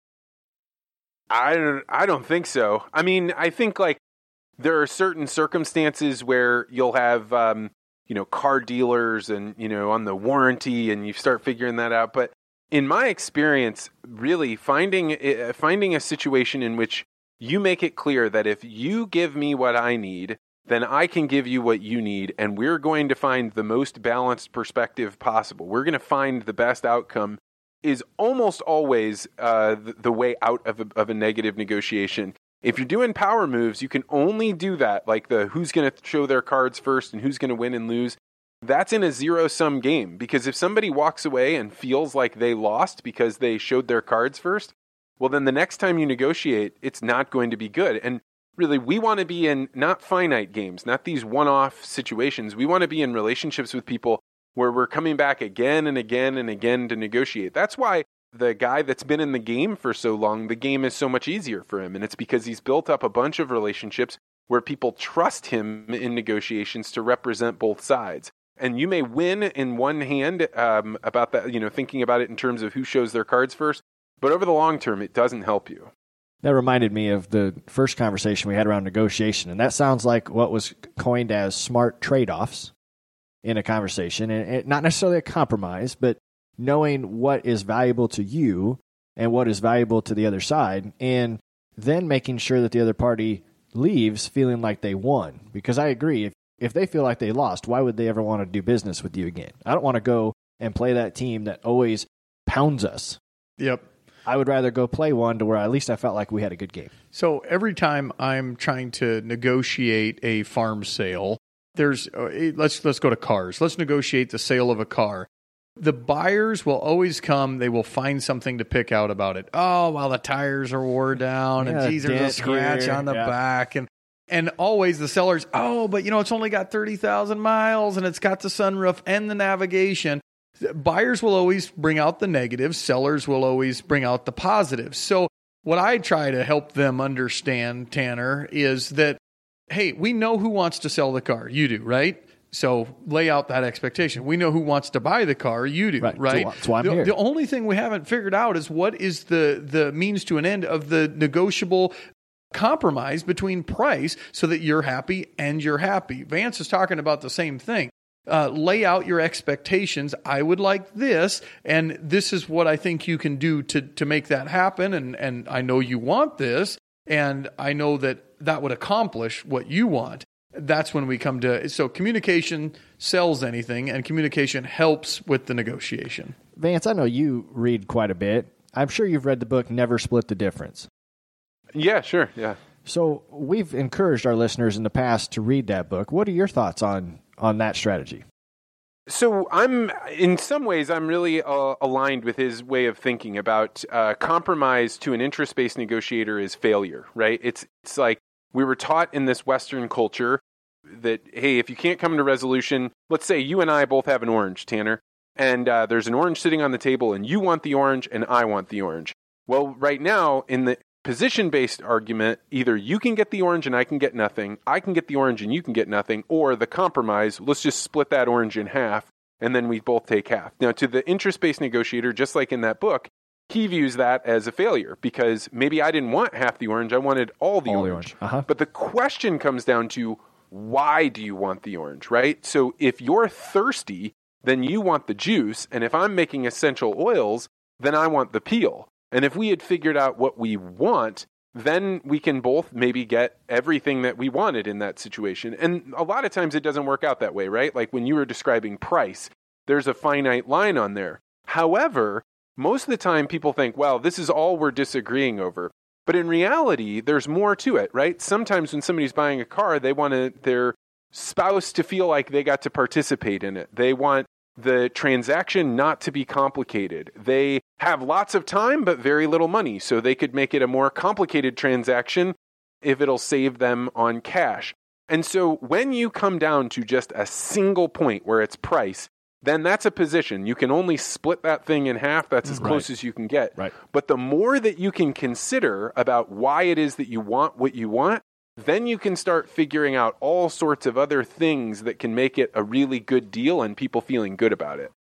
I don't, I don't think so. I mean, I think like there are certain circumstances where you'll have, um, you know, car dealers and, you know, on the warranty, and you start figuring that out. But in my experience, really finding uh, finding a situation in which you make it clear that if you give me what I need, then I can give you what you need, and we're going to find the most balanced perspective possible. We're going to find the best outcome is almost always uh, the, the way out of a, of a negative negotiation. If you're doing power moves, you can only do that, like the who's going to show their cards first and who's going to win and lose. That's in a zero-sum game, because if somebody walks away and feels like they lost because they showed their cards first, well, then the next time you negotiate, it's not going to be good. And really, we want to be in not finite games, not these one-off situations. We want to be in relationships with people where we're coming back again and again and again to negotiate. That's why the guy that's been in the game for so long, the game is so much easier for him. And it's because he's built up a bunch of relationships where people trust him in negotiations to represent both sides. And you may win in one hand um, about that, you know, thinking about it in terms of who shows their cards first. But over the long term, it doesn't help you. That reminded me of the first conversation we had around negotiation. And that sounds like what was coined as smart trade-offs in a conversation. And it, not necessarily a compromise, but knowing what is valuable to you and what is valuable to the other side. And then making sure that the other party leaves feeling like they won. Because I agree, if, if they feel like they lost, why would they ever want to do business with you again? I don't want to go and play that team that always pounds us. Yep. I would rather go play one to where at least I felt like we had a good game. So every time I'm trying to negotiate a farm sale, there's uh, let's let's go to cars. Let's negotiate the sale of a car. The buyers will always come. They will find something to pick out about it. Oh, well, the tires are wore down, Yeah, and geez, there's a dent scratch here. on the Yeah. back, and and always the sellers. Oh, but you know, it's only got thirty thousand miles, and it's got the sunroof and the navigation. Buyers will always bring out the negatives. Sellers will always bring out the positives. So what I try to help them understand, Tanner, is that, hey, we know who wants to sell the car. You do, right? So lay out that expectation. We know who wants to buy the car. You do, Right. right? That's why I'm the, here. the only thing we haven't figured out is what is the, the means to an end of the negotiable compromise between price so that you're happy and you're happy. Vance is talking about the same thing. Uh, lay out your expectations. I would like this, and this is what I think you can do to to make that happen. And and I know you want this, and I know that that would accomplish what you want. That's when we come to, so communication sells anything, and communication helps with the negotiation. Vance, I know you read quite a bit. I'm sure you've read the book Never Split the Difference. Yeah, sure. Yeah. So we've encouraged our listeners in the past to read that book. What are your thoughts on on that strategy? So I'm, in some ways, I'm really uh, aligned with his way of thinking about uh, compromise to an interest-based negotiator is failure, right? It's it's like we were taught in this Western culture that, hey, if you can't come to resolution, let's say you and I both have an orange, Tanner, and uh, there's an orange sitting on the table, and you want the orange and I want the orange. Well, right now, in the position-based argument, either you can get the orange and I can get nothing, I can get the orange and you can get nothing, or the compromise, let's just split that orange in half, and then we both take half. Now, to the interest-based negotiator, just like in that book, he views that as a failure because maybe I didn't want half the orange, I wanted all the All the orange. orange. Uh-huh. But the question comes down to, why do you want the orange, right? So if you're thirsty, then you want the juice, and if I'm making essential oils, then I want the peel. And if we had figured out what we want, then we can both maybe get everything that we wanted in that situation. And a lot of times it doesn't work out that way, right? Like when you were describing price, there's a finite line on there. However, most of the time people think, well, this is all we're disagreeing over. But in reality, there's more to it, right? Sometimes when somebody's buying a car, they want to, their spouse to feel like they got to participate in it. They want the transaction not to be complicated. They have lots of time, but very little money. So they could make it a more complicated transaction if it'll save them on cash. And so when you come down to just a single point where it's price, then that's a position. You can only split that thing in half. That's as close as you can get. Right. But the more that you can consider about why it is that you want what you want, then you can start figuring out all sorts of other things that can make it a really good deal and people feeling good about it.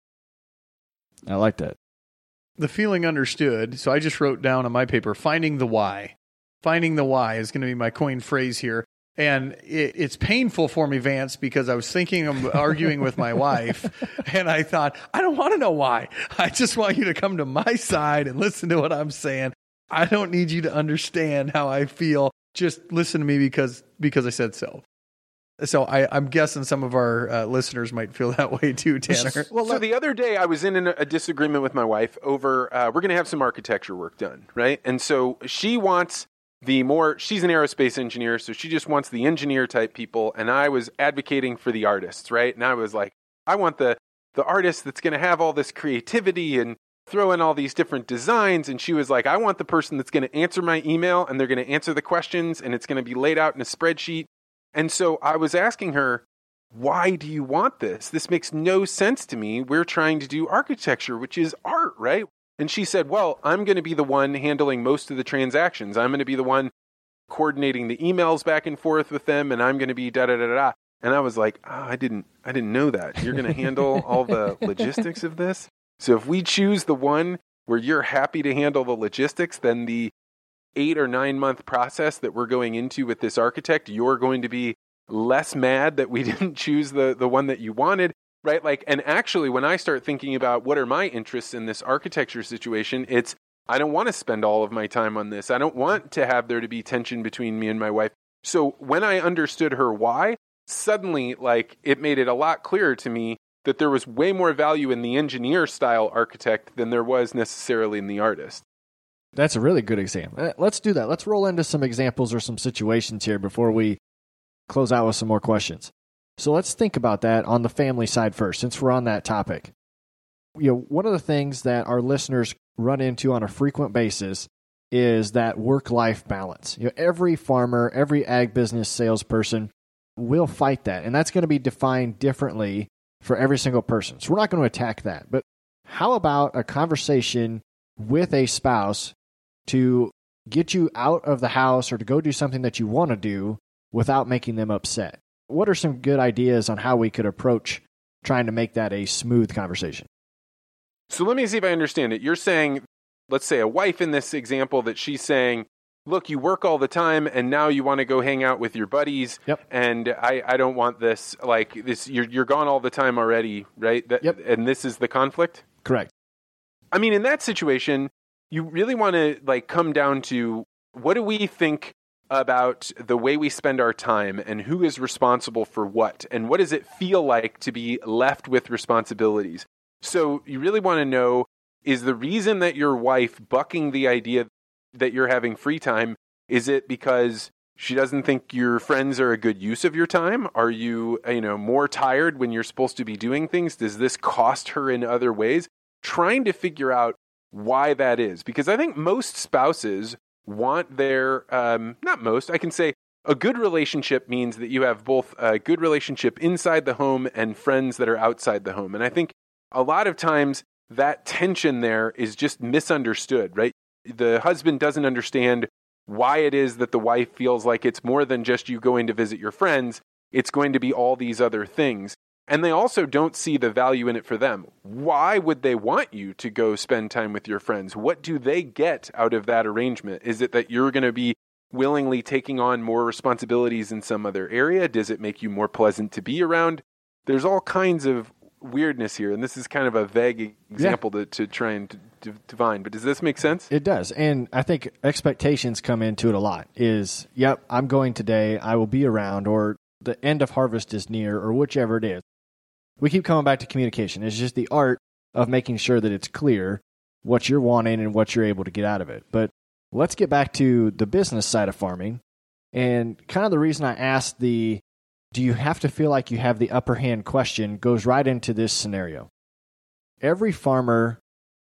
I like that. The feeling understood. So I just wrote down on my paper, finding the why. Finding the why is going to be my coined phrase here. And it, it's painful for me, Vance, because I was thinking of arguing with my wife, and I thought, I don't want to know why. I just want you to come to my side and listen to what I'm saying. I don't need you to understand how I feel. Just listen to me because because I said so. So I, I'm guessing some of our uh, listeners might feel that way too, Tanner. Well, so the other day I was in a disagreement with my wife over, uh, we're going to have some architecture work done, right? And so she wants the more, she's an aerospace engineer, so she just wants the engineer type people, and I was advocating for the artists, right? And I was like, I want the, the artist that's going to have all this creativity and throw in all these different designs, and she was like, I want the person that's going to answer my email, and they're going to answer the questions, and it's going to be laid out in a spreadsheet. And so I was asking her, why do you want this? This makes no sense to me. We're trying to do architecture, which is art, right? And she said, well, I'm going to be the one handling most of the transactions. I'm going to be the one coordinating the emails back and forth with them, and I'm going to be da-da-da-da-da. And I was like, oh, I didn't, I didn't know that. You're going to handle all the logistics of this. So if we choose the one where you're happy to handle the logistics, then the eight or nine month process that we're going into with this architect, you're going to be less mad that we didn't choose the, the one that you wanted, right? Like, and actually, when I start thinking about what are my interests in this architecture situation, it's, I don't want to spend all of my time on this. I don't want to have there to be tension between me and my wife. So when I understood her why, suddenly, like, it made it a lot clearer to me that there was way more value in the engineer style architect than there was necessarily in the artist. That's a really good example. Let's do that. Let's roll into some examples or some situations here before we close out with some more questions. So let's think about that on the family side first, since we're on that topic. You know, one of the things that our listeners run into on a frequent basis is that work-life balance. You know, every farmer, every ag business salesperson will fight that, and that's going to be defined differently for every single person. So we're not going to attack that. But how about a conversation with a spouse to get you out of the house or to go do something that you want to do without making them upset? What are some good ideas on how we could approach trying to make that a smooth conversation? So let me see if I understand it. You're saying, let's say a wife in this example, that she's saying, look, you work all the time and now you want to go hang out with your buddies. Yep. And I, I don't want this, like this, you're, you're gone all the time already, right? That, yep. And this is the conflict? Correct. I mean, in that situation, you really want to like come down to, what do we think about the way we spend our time and who is responsible for what? And what does it feel like to be left with responsibilities? So you really want to know, is the reason that your wife bucking the idea that you're having free time, is it because she doesn't think your friends are a good use of your time? Are you, you know, more tired when you're supposed to be doing things? Does this cost her in other ways? Trying to figure out why that is. Because I think most spouses want their, um, not most, I can say a good relationship means that you have both a good relationship inside the home and friends that are outside the home. And I think a lot of times that tension there is just misunderstood, right? The husband doesn't understand why it is that the wife feels like it's more than just you going to visit your friends. It's going to be all these other things. And they also don't see the value in it for them. Why would they want you to go spend time with your friends? What do they get out of that arrangement? Is it that you're going to be willingly taking on more responsibilities in some other area? Does it make you more pleasant to be around? There's all kinds of weirdness here, and this is kind of a vague example yeah. to, to try and d- divine, but does this make sense? It does, and I think expectations come into it a lot. Is, yep, I'm going today, I will be around, or the end of harvest is near, or whichever it is. We keep coming back to communication. It's just the art of making sure that it's clear what you're wanting and what you're able to get out of it. But let's get back to the business side of farming, and kind of the reason I asked the do you have to feel like you have the upper hand question goes right into this scenario. Every farmer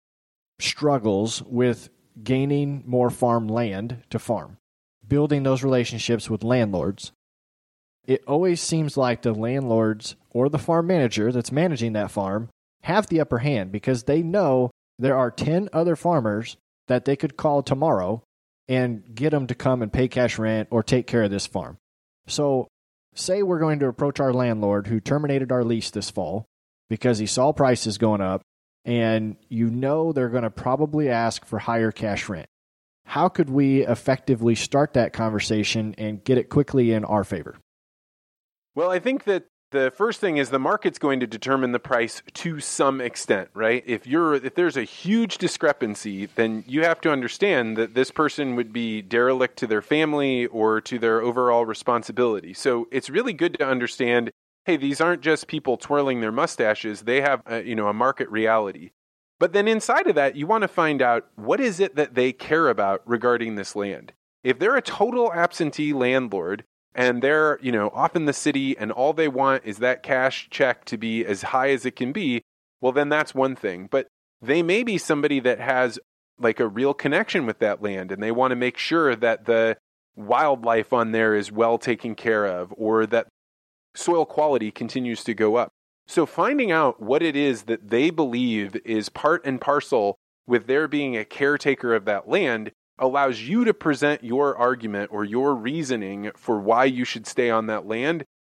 struggles with gaining more farm land to farm, building those relationships with landlords. It always seems like the landlords or the farm manager that's managing that farm have the upper hand because they know there are ten other farmers that they could call tomorrow and get them to come and pay cash rent or take care of this farm. So say we're going to approach our landlord who terminated our lease this fall because he saw prices going up, and you know they're going to probably ask for higher cash rent. How could we effectively start that conversation and get it quickly in our favor? Well, I think that the first thing is the market's going to determine the price to some extent, right? If you're if there's a huge discrepancy, then you have to understand that this person would be derelict to their family or to their overall responsibility. So it's really good to understand, hey, these aren't just people twirling their mustaches. They have a, you know, a market reality. But then inside of that, you want to find out what is it that they care about regarding this land. If they're a total absentee landlord, and they're, you know, off in the city and all they want is that cash check to be as high as it can be, well, then that's one thing. But they may be somebody that has like a real connection with that land and they want to make sure that the wildlife on there is well taken care of or that soil quality continues to go up. So finding out what it is that they believe is part and parcel with their being a caretaker of that land allows you to present your argument or your reasoning for why you should stay on that land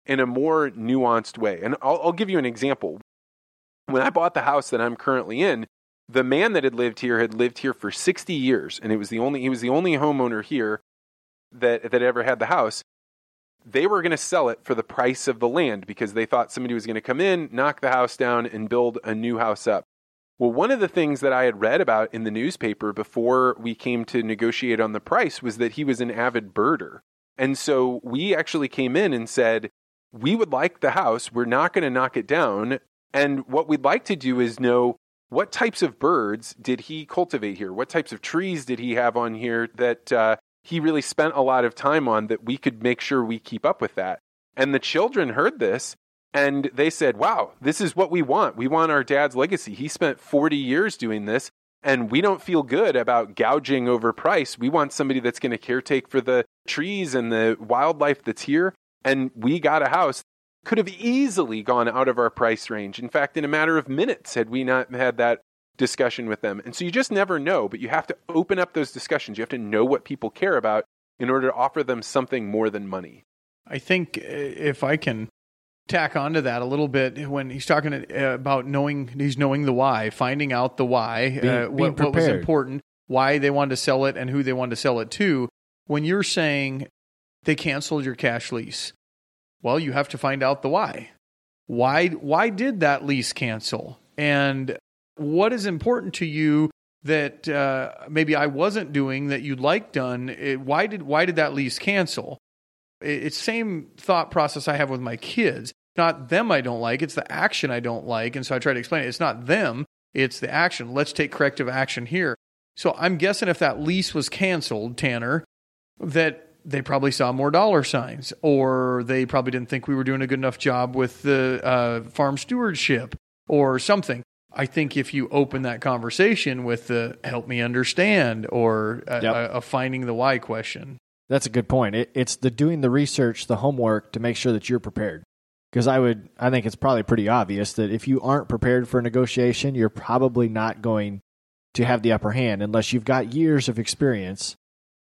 in a more nuanced way. And I'll, I'll give you an example. When I bought the house that I'm currently in, the man that had lived here had lived here for sixty years, and it was the only he was the only homeowner here that that ever had the house. They were going to sell it for the price of the land because they thought somebody was going to come in, knock the house down, and build a new house up. Well, one of the things that I had read about in the newspaper before we came to negotiate on the price was that he was an avid birder. And so we actually came in and said, we would like the house. We're not going to knock it down. And what we'd like to do is know, what types of birds did he cultivate here? What types of trees did he have on here that uh, he really spent a lot of time on, that we could make sure we keep up with that? And the children heard this and they said, wow, this is what we want. We want our dad's legacy. He spent forty years doing this, and we don't feel good about gouging over price. We want somebody that's going to caretake for the trees and the wildlife that's here. And we got a house. Could have easily gone out of our price range. In fact, in a matter of minutes, had we not had that discussion with them. And so you just never know, but you have to open up those discussions. You have to know what people care about in order to offer them something more than money. I think if I can tack onto that a little bit, when he's talking about knowing, he's knowing the why, finding out the why, being, uh, being what, what was important, why they wanted to sell it and who they wanted to sell it to. When you're saying they canceled your cash lease, well, you have to find out the why. Why why did that lease cancel? And what is important to you that uh, maybe I wasn't doing that you'd like done? It, why did why did that lease cancel? It, it's same thought process I have with my kids. Not them I don't like, it's the action I don't like. And so I try to explain it. It's not them, it's the action. Let's take corrective action here. So I'm guessing if that lease was canceled, Tanner, that they probably saw more dollar signs, or they probably didn't think we were doing a good enough job with the uh, farm stewardship or something. I think if you open that conversation with the help me understand or a, Yep. a, a finding the why question. That's a good point. It, it's the doing the research, the homework to make sure that you're prepared. Because I would, I think it's probably pretty obvious that if you aren't prepared for a negotiation, you're probably not going to have the upper hand unless you've got years of experience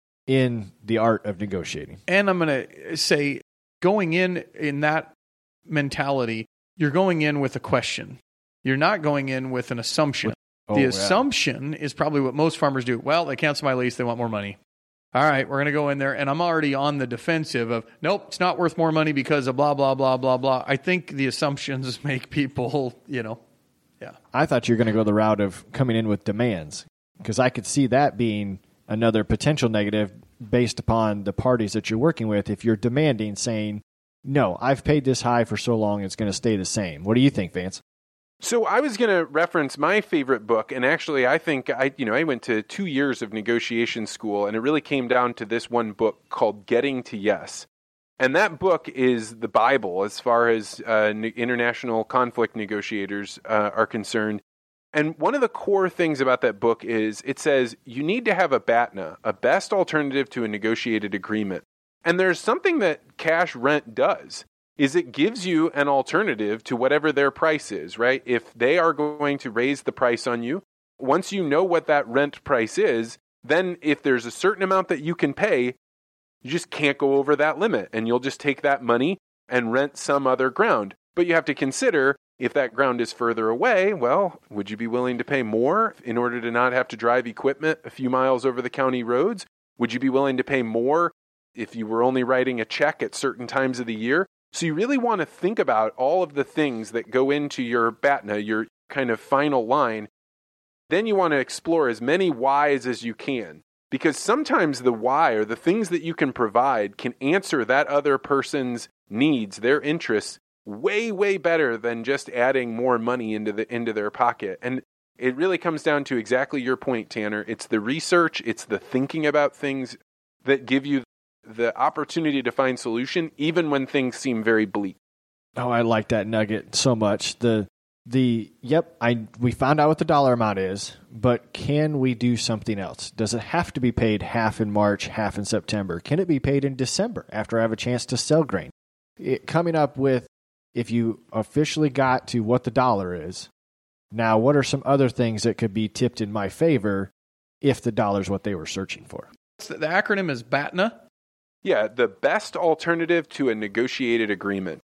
in the art of negotiating. And I'm going to say, going in in that mentality, you're going in with a question. You're not going in with an assumption. Oh, the yeah. assumption is probably what most farmers do. Well, they cancel my lease, they want more money. All right, we're going to go in there, and I'm already on the defensive of, nope, it's not worth more money because of blah, blah, blah, blah, blah. I think the assumptions make people, you know, yeah. I thought you were going to go the route of coming in with demands, because I could see that being another potential negative based upon the parties that you're working with. If you're demanding, saying, no, I've paid this high for so long, it's going to stay the same. What do you think, Vance? So I was going to reference my favorite book, and actually I think I, you know, I went to two years of negotiation school, and it really came down to this one book called Getting to Yes. And that book is the Bible as far as uh, ne- international conflict negotiators uh, are concerned. And one of the core things about that book is it says you need to have a B A T N A, a best alternative to a negotiated agreement. And there's something that cash rent does, is it gives you an alternative to whatever their price is, right? If they are going to raise the price on you, once you know what that rent price is, then if there's a certain amount that you can pay, you just can't go over that limit, and you'll just take that money and rent some other ground. But you have to consider, if that ground is further away, well, would you be willing to pay more in order to not have to drive equipment a few miles over the county roads? Would you be willing to pay more if you were only writing a check at certain times of the year? So you really want to think about all of the things that go into your B A T N A, your kind of final line. Then you want to explore as many whys as you can, because sometimes the why, or the things that you can provide, can answer that other person's needs, their interests, way, way better than just adding more money into the into their pocket. And it really comes down to exactly your point, Tanner. It's the research, it's the thinking about things that give you the opportunity to find solution, even when things seem very bleak. Oh, I like that nugget so much. The the yep, I we found out what the dollar amount is, but can we do something else? Does it have to be paid half in March, half in September? Can it be paid in December after I have a chance to sell grain? It, coming up with, if you officially got to what the dollar is, now what are some other things that could be tipped in my favor if the dollar is what they were searching for? So the acronym is B A T N A. Yeah, the best alternative to a negotiated agreement.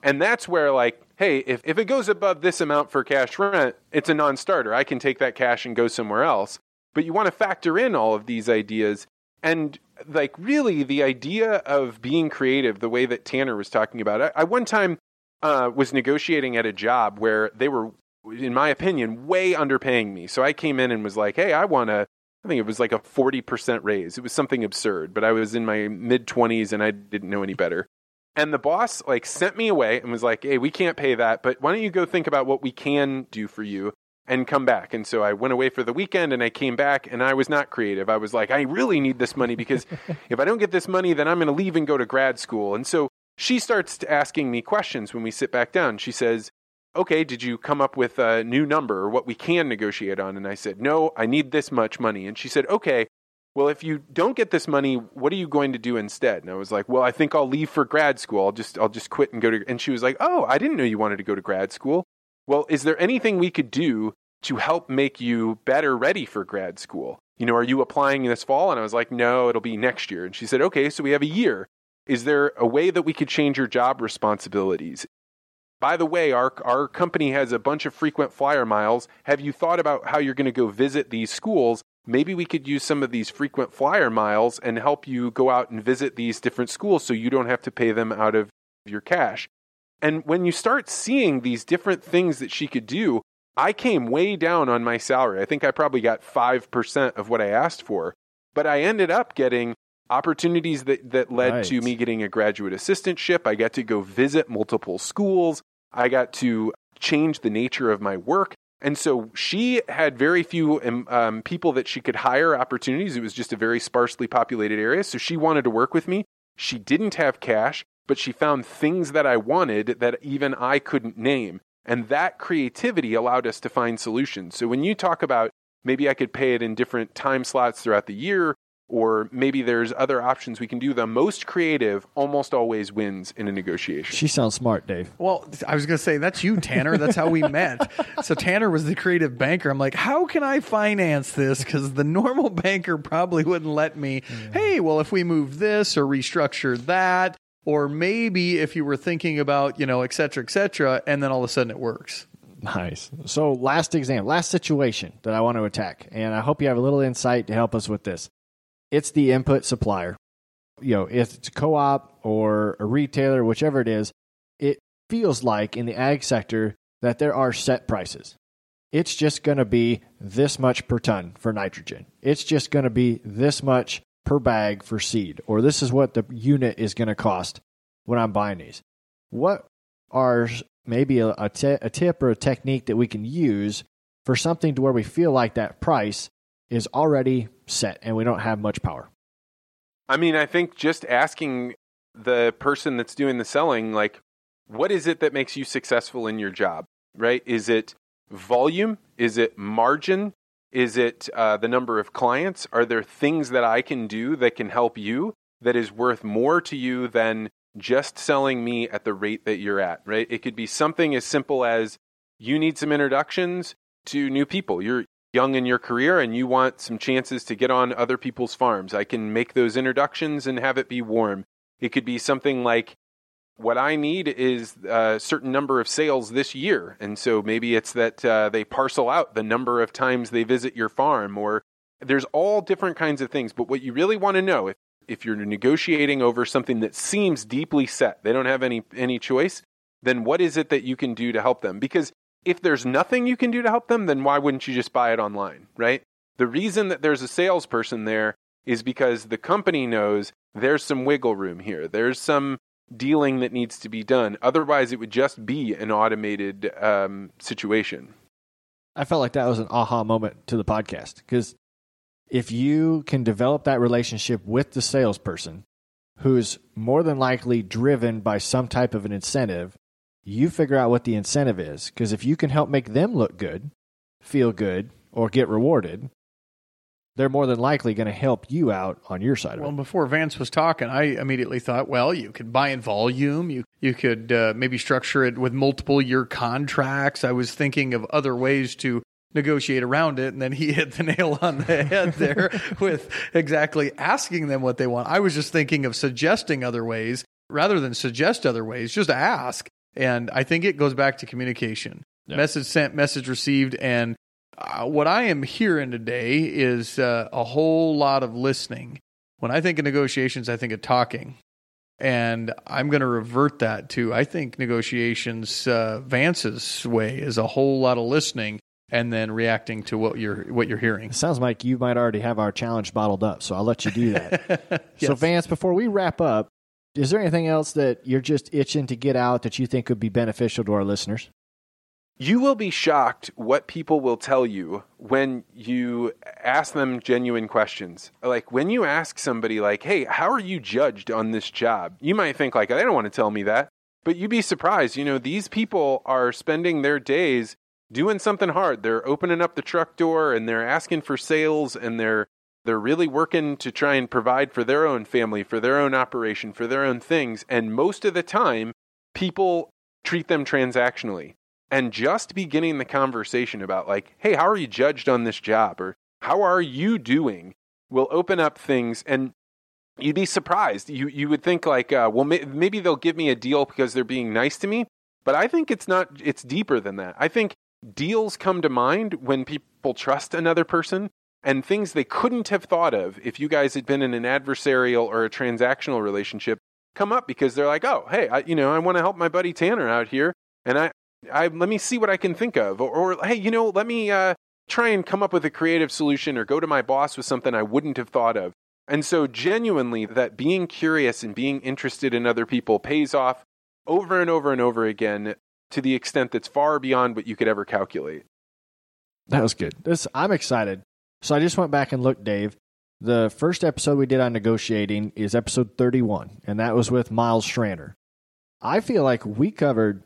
And that's where, like, hey, if, if it goes above this amount for cash rent, it's a non-starter. I can take that cash and go somewhere else. But you want to factor in all of these ideas. And, like, really, the idea of being creative, the way that Tanner was talking about, I, I one time uh, was negotiating at a job where they were, in my opinion, way underpaying me. So I came in and was like, hey, I want to, I think it was like a forty percent raise. It was something absurd, but I was in my mid-twenties and I didn't know any better. And the boss like sent me away and was like, hey, we can't pay that, but why don't you go think about what we can do for you and come back? And so I went away for the weekend and I came back and I was not creative. I was like, I really need this money because if I don't get this money, then I'm going to leave and go to grad school. And so she starts asking me questions when we sit back down. She says, okay, did you come up with a new number or what we can negotiate on? And I said, no, I need this much money. And she said, okay, well, if you don't get this money, what are you going to do instead? And I was like, well, I think I'll leave for grad school. I'll just, I'll just quit and go to, and she was like, oh, I didn't know you wanted to go to grad school. Well, is there anything we could do to help make you better ready for grad school? You know, are you applying this fall? And I was like, no, it'll be next year. And she said, okay, so we have a year. Is there a way that we could change your job responsibilities? By the way, our our company has a bunch of frequent flyer miles. Have you thought about how you're going to go visit these schools? Maybe we could use some of these frequent flyer miles and help you go out and visit these different schools so you don't have to pay them out of your cash. And when you start seeing these different things that she could do, I came way down on my salary. I think I probably got five percent of what I asked for, but I ended up getting opportunities that, that led right. to me getting a graduate assistantship. I got to go visit multiple schools. I got to change the nature of my work. And so she had very few um, people that she could hire opportunities. It was just a very sparsely populated area. So she wanted to work with me. She didn't have cash, but she found things that I wanted that even I couldn't name. And that creativity allowed us to find solutions. So when you talk about maybe I could pay it in different time slots throughout the year, or maybe there's other options we can do, the most creative almost always wins in a negotiation. She sounds smart, Dave. Well, I was going to say, that's you, Tanner. That's how we met. So Tanner was the creative banker. I'm like, how can I finance this? Because the normal banker probably wouldn't let me. Yeah. Hey, well, if we move this or restructure that, or maybe if you were thinking about, you know, et cetera, et cetera, and then all of a sudden it works. Nice. So last example, last situation that I want to attack, and I hope you have a little insight to help us with this. It's the input supplier. You know, if it's a co-op or a retailer, whichever it is, it feels like in the ag sector that there are set prices. It's just going to be this much per ton for nitrogen. It's just going to be this much per bag for seed, or this is what the unit is going to cost when I'm buying these. What are maybe a, a, t- a tip or a technique that we can use for something to where we feel like that price is already set and we don't have much power? I mean, I think just asking the person that's doing the selling, like, what is it that makes you successful in your job, right? Is it volume? Is it margin? Is it uh, the number of clients? Are there things that I can do that can help you that is worth more to you than just selling me at the rate that you're at, right? It could be something as simple as you need some introductions to new people. You're young in your career and you want some chances to get on other people's farms. I can make those introductions and have it be warm. It could be something like, what I need is a certain number of sales this year. And so maybe it's that uh, they parcel out the number of times they visit your farm, or there's all different kinds of things. But what you really want to know, if, if you're negotiating over something that seems deeply set, they don't have any, any choice, then what is it that you can do to help them? Because if there's nothing you can do to help them, then why wouldn't you just buy it online, right? The reason that there's a salesperson there is because the company knows there's some wiggle room here. There's some dealing that needs to be done. Otherwise, it would just be an automated um, situation. I felt like that was an aha moment to the podcast, because if you can develop that relationship with the salesperson who's more than likely driven by some type of an incentive, you figure out what the incentive is. Because if you can help make them look good, feel good, or get rewarded, they're more than likely going to help you out on your side well, of it. Well, before Vance was talking, I immediately thought, well, you could buy in volume. You you could uh, maybe structure it with multiple year contracts. I was thinking of other ways to negotiate around it, and then he hit the nail on the head there with exactly asking them what they want. I was just thinking of suggesting other ways rather than suggest other ways, just ask. And I think it goes back to communication. Yeah. Message sent, message received. And uh, what I am hearing today is uh, a whole lot of listening. When I think of negotiations, I think of talking. And I'm going to revert that to, I think negotiations, uh, Vance's way is a whole lot of listening and then reacting to what you're what you're hearing. It sounds like you might already have our challenge bottled up, so I'll let you do that. Yes. So, Vance, before we wrap up, is there anything else that you're just itching to get out that you think could be beneficial to our listeners? You will be shocked what people will tell you when you ask them genuine questions. Like when you ask somebody like, hey, how are you judged on this job? You might think like, they don't want to tell me that, but you'd be surprised. You know, these people are spending their days doing something hard. They're opening up the truck door and they're asking for sales and they're they're really working to try and provide for their own family, for their own operation, for their own things. And most of the time, people treat them transactionally. And just beginning the conversation about like, hey, how are you judged on this job? Or how are you doing? Will open up things. And you'd be surprised. You you would think like, uh, well, may- maybe they'll give me a deal because they're being nice to me. But I think it's not, it's deeper than that. I think deals come to mind when people trust another person and things they couldn't have thought of if you guys had been in an adversarial or a transactional relationship come up because they're like, oh, hey, I, you know, I want to help my buddy Tanner out here. And I, I let me see what I can think of. Or, or hey, you know, let me uh, try and come up with a creative solution or go to my boss with something I wouldn't have thought of. And so genuinely that being curious and being interested in other people pays off over and over and over again to the extent that's far beyond what you could ever calculate. That was good. This, I'm excited. So I just went back and looked, Dave. The first episode we did on negotiating is episode thirty-one, and that was with Miles Schraner. I feel like we covered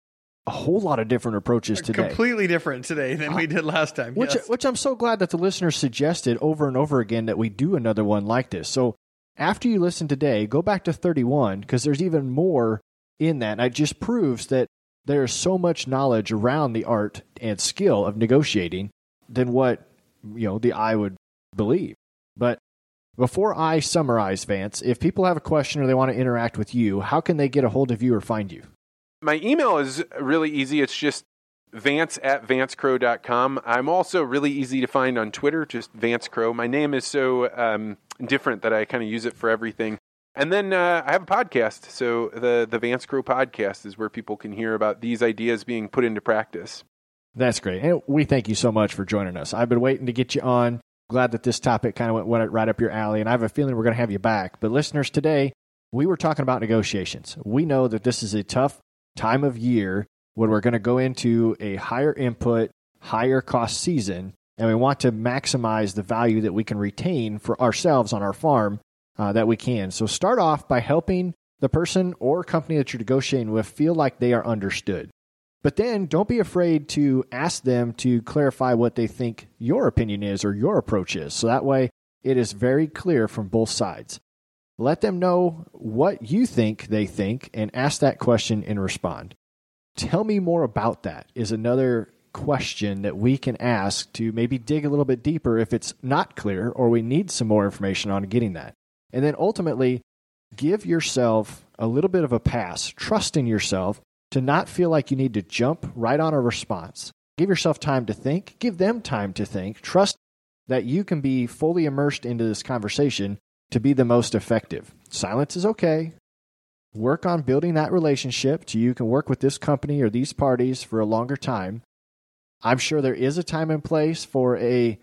a whole lot of different approaches today. Completely different today than we did last time. Which, yes. which I'm so glad that the listeners suggested over and over again that we do another one like this. So after you listen today, go back to thirty-one because there's even more in that. And it just proves that there is so much knowledge around the art and skill of negotiating than what, you know, the eye would believe. But before I summarize, Vance, if people have a question or they want to interact with you, how can they get a hold of you or find you? My email is really easy. It's just Vance at Vance Crowe dot com. I'm also really easy to find on Twitter, just Vance Crowe. My name is so um, different that I kind of use it for everything. And then uh, I have a podcast. So the, the Vance Crowe podcast is where people can hear about these ideas being put into practice. That's great. And we thank you so much for joining us. I've been waiting to get you on. Glad that this topic kind of went, went right up your alley, and I have a feeling we're going to have you back. But listeners, today we were talking about negotiations. We know that this is a tough time of year when we're going to go into a higher input, higher cost season, and we want to maximize the value that we can retain for ourselves on our farm uh, that we can. So start off by helping the person or company that you're negotiating with feel like they are understood. But then don't be afraid to ask them to clarify what they think your opinion is or your approach is. So that way it is very clear from both sides. Let them know what you think they think and ask that question and respond. Tell me more about that is another question that we can ask to maybe dig a little bit deeper if it's not clear or we need some more information on getting that. And then ultimately, give yourself a little bit of a pass, trust in yourself to not feel like you need to jump right on a response. Give yourself time to think. Give them time to think. Trust that you can be fully immersed into this conversation to be the most effective. Silence is okay. Work on building that relationship so you can work with this company or these parties for a longer time. I'm sure there is a time and place for a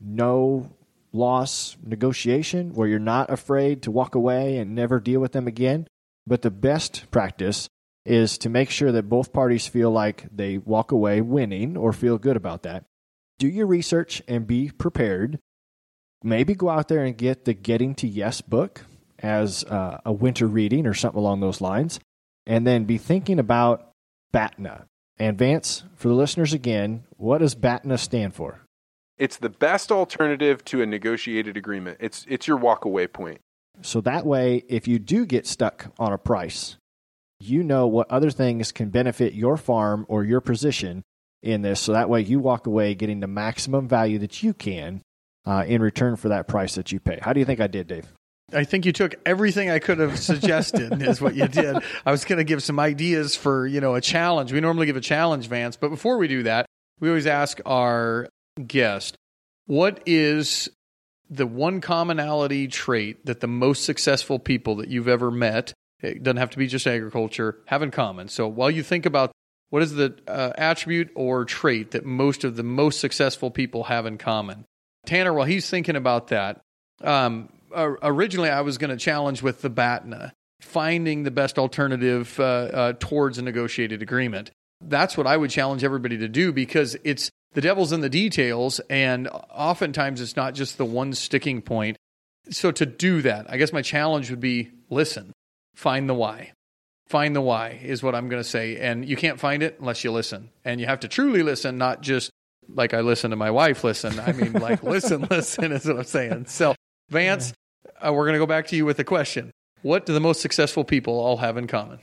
no-loss negotiation where you're not afraid to walk away and never deal with them again. But the best practice is to make sure that both parties feel like they walk away winning or feel good about that. Do your research and be prepared. Maybe go out there and get the Getting to Yes book as uh, a winter reading or something along those lines. And then be thinking about B A T N A. And Vance, for the listeners again, what does B A T N A stand for? It's the best alternative to a negotiated agreement. It's it's your walkaway point. So that way, if you do get stuck on a price, you know what other things can benefit your farm or your position in this. So that way you walk away getting the maximum value that you can uh, in return for that price that you pay. How do you think I did, Dave? I think you took everything I could have suggested is what you did. I was going to give some ideas for, you know, a challenge. We normally give a challenge, Vance, but before we do that, we always ask our guest, what is the one commonality trait that the most successful people that you've ever met, it doesn't have to be just agriculture, have in common? So while you think about what is the uh, attribute or trait that most of the most successful people have in common, Tanner, while he's thinking about that, um, uh, originally I was going to challenge with the B A T N A, finding the best alternative uh, uh, towards a negotiated agreement. That's what I would challenge everybody to do, because it's the devil's in the details, and oftentimes it's not just the one sticking point. So to do that, I guess my challenge would be listen, find the why. Find the why is what I'm going to say. And you can't find it unless you listen. And you have to truly listen, not just like I listen to my wife listen. I mean, like, listen, listen is what I'm saying. So, Vance, uh, we're going to go back to you with a question. What do the most successful people all have in common?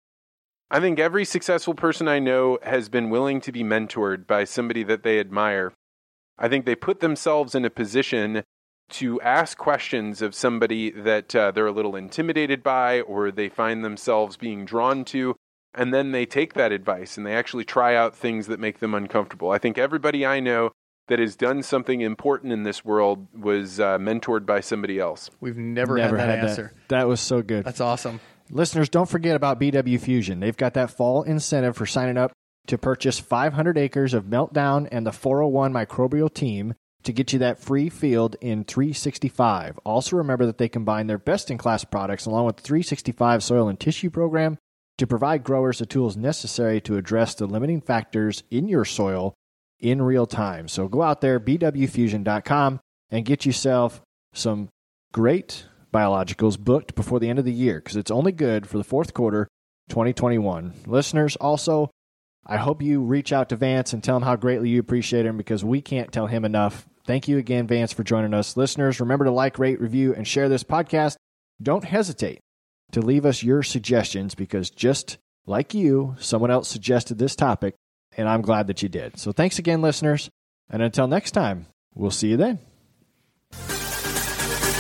I think every successful person I know has been willing to be mentored by somebody that they admire. I think they put themselves in a position to ask questions of somebody that uh, they're a little intimidated by, or they find themselves being drawn to, and then they take that advice and they actually try out things that make them uncomfortable. I think everybody I know that has done something important in this world was uh, mentored by somebody else. We've never, Never had that had answer. That. that was so good. That's awesome. Listeners, don't forget about B W Fusion. They've got that fall incentive for signing up to purchase five hundred acres of Meltdown and the four oh one microbial team to get you that free field in three sixty-five. Also remember that they combine their best-in-class products along with the three sixty-five soil and tissue program to provide growers the tools necessary to address the limiting factors in your soil in real time. So go out there, b w fusion dot com, and get yourself some great biologicals booked before the end of the year, because it's only good for the fourth quarter twenty twenty-one. Listeners, also, I hope you reach out to Vance and tell him how greatly you appreciate him, because we can't tell him enough. Thank you again, Vance, for joining us. Listeners, remember to like, rate, review, and share this podcast. Don't hesitate to leave us your suggestions, because just like you, someone else suggested this topic, and I'm glad that you did. So thanks again, listeners, and until next time, we'll see you then.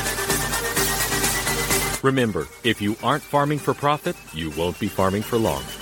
Remember, if you aren't farming for profit, you won't be farming for long.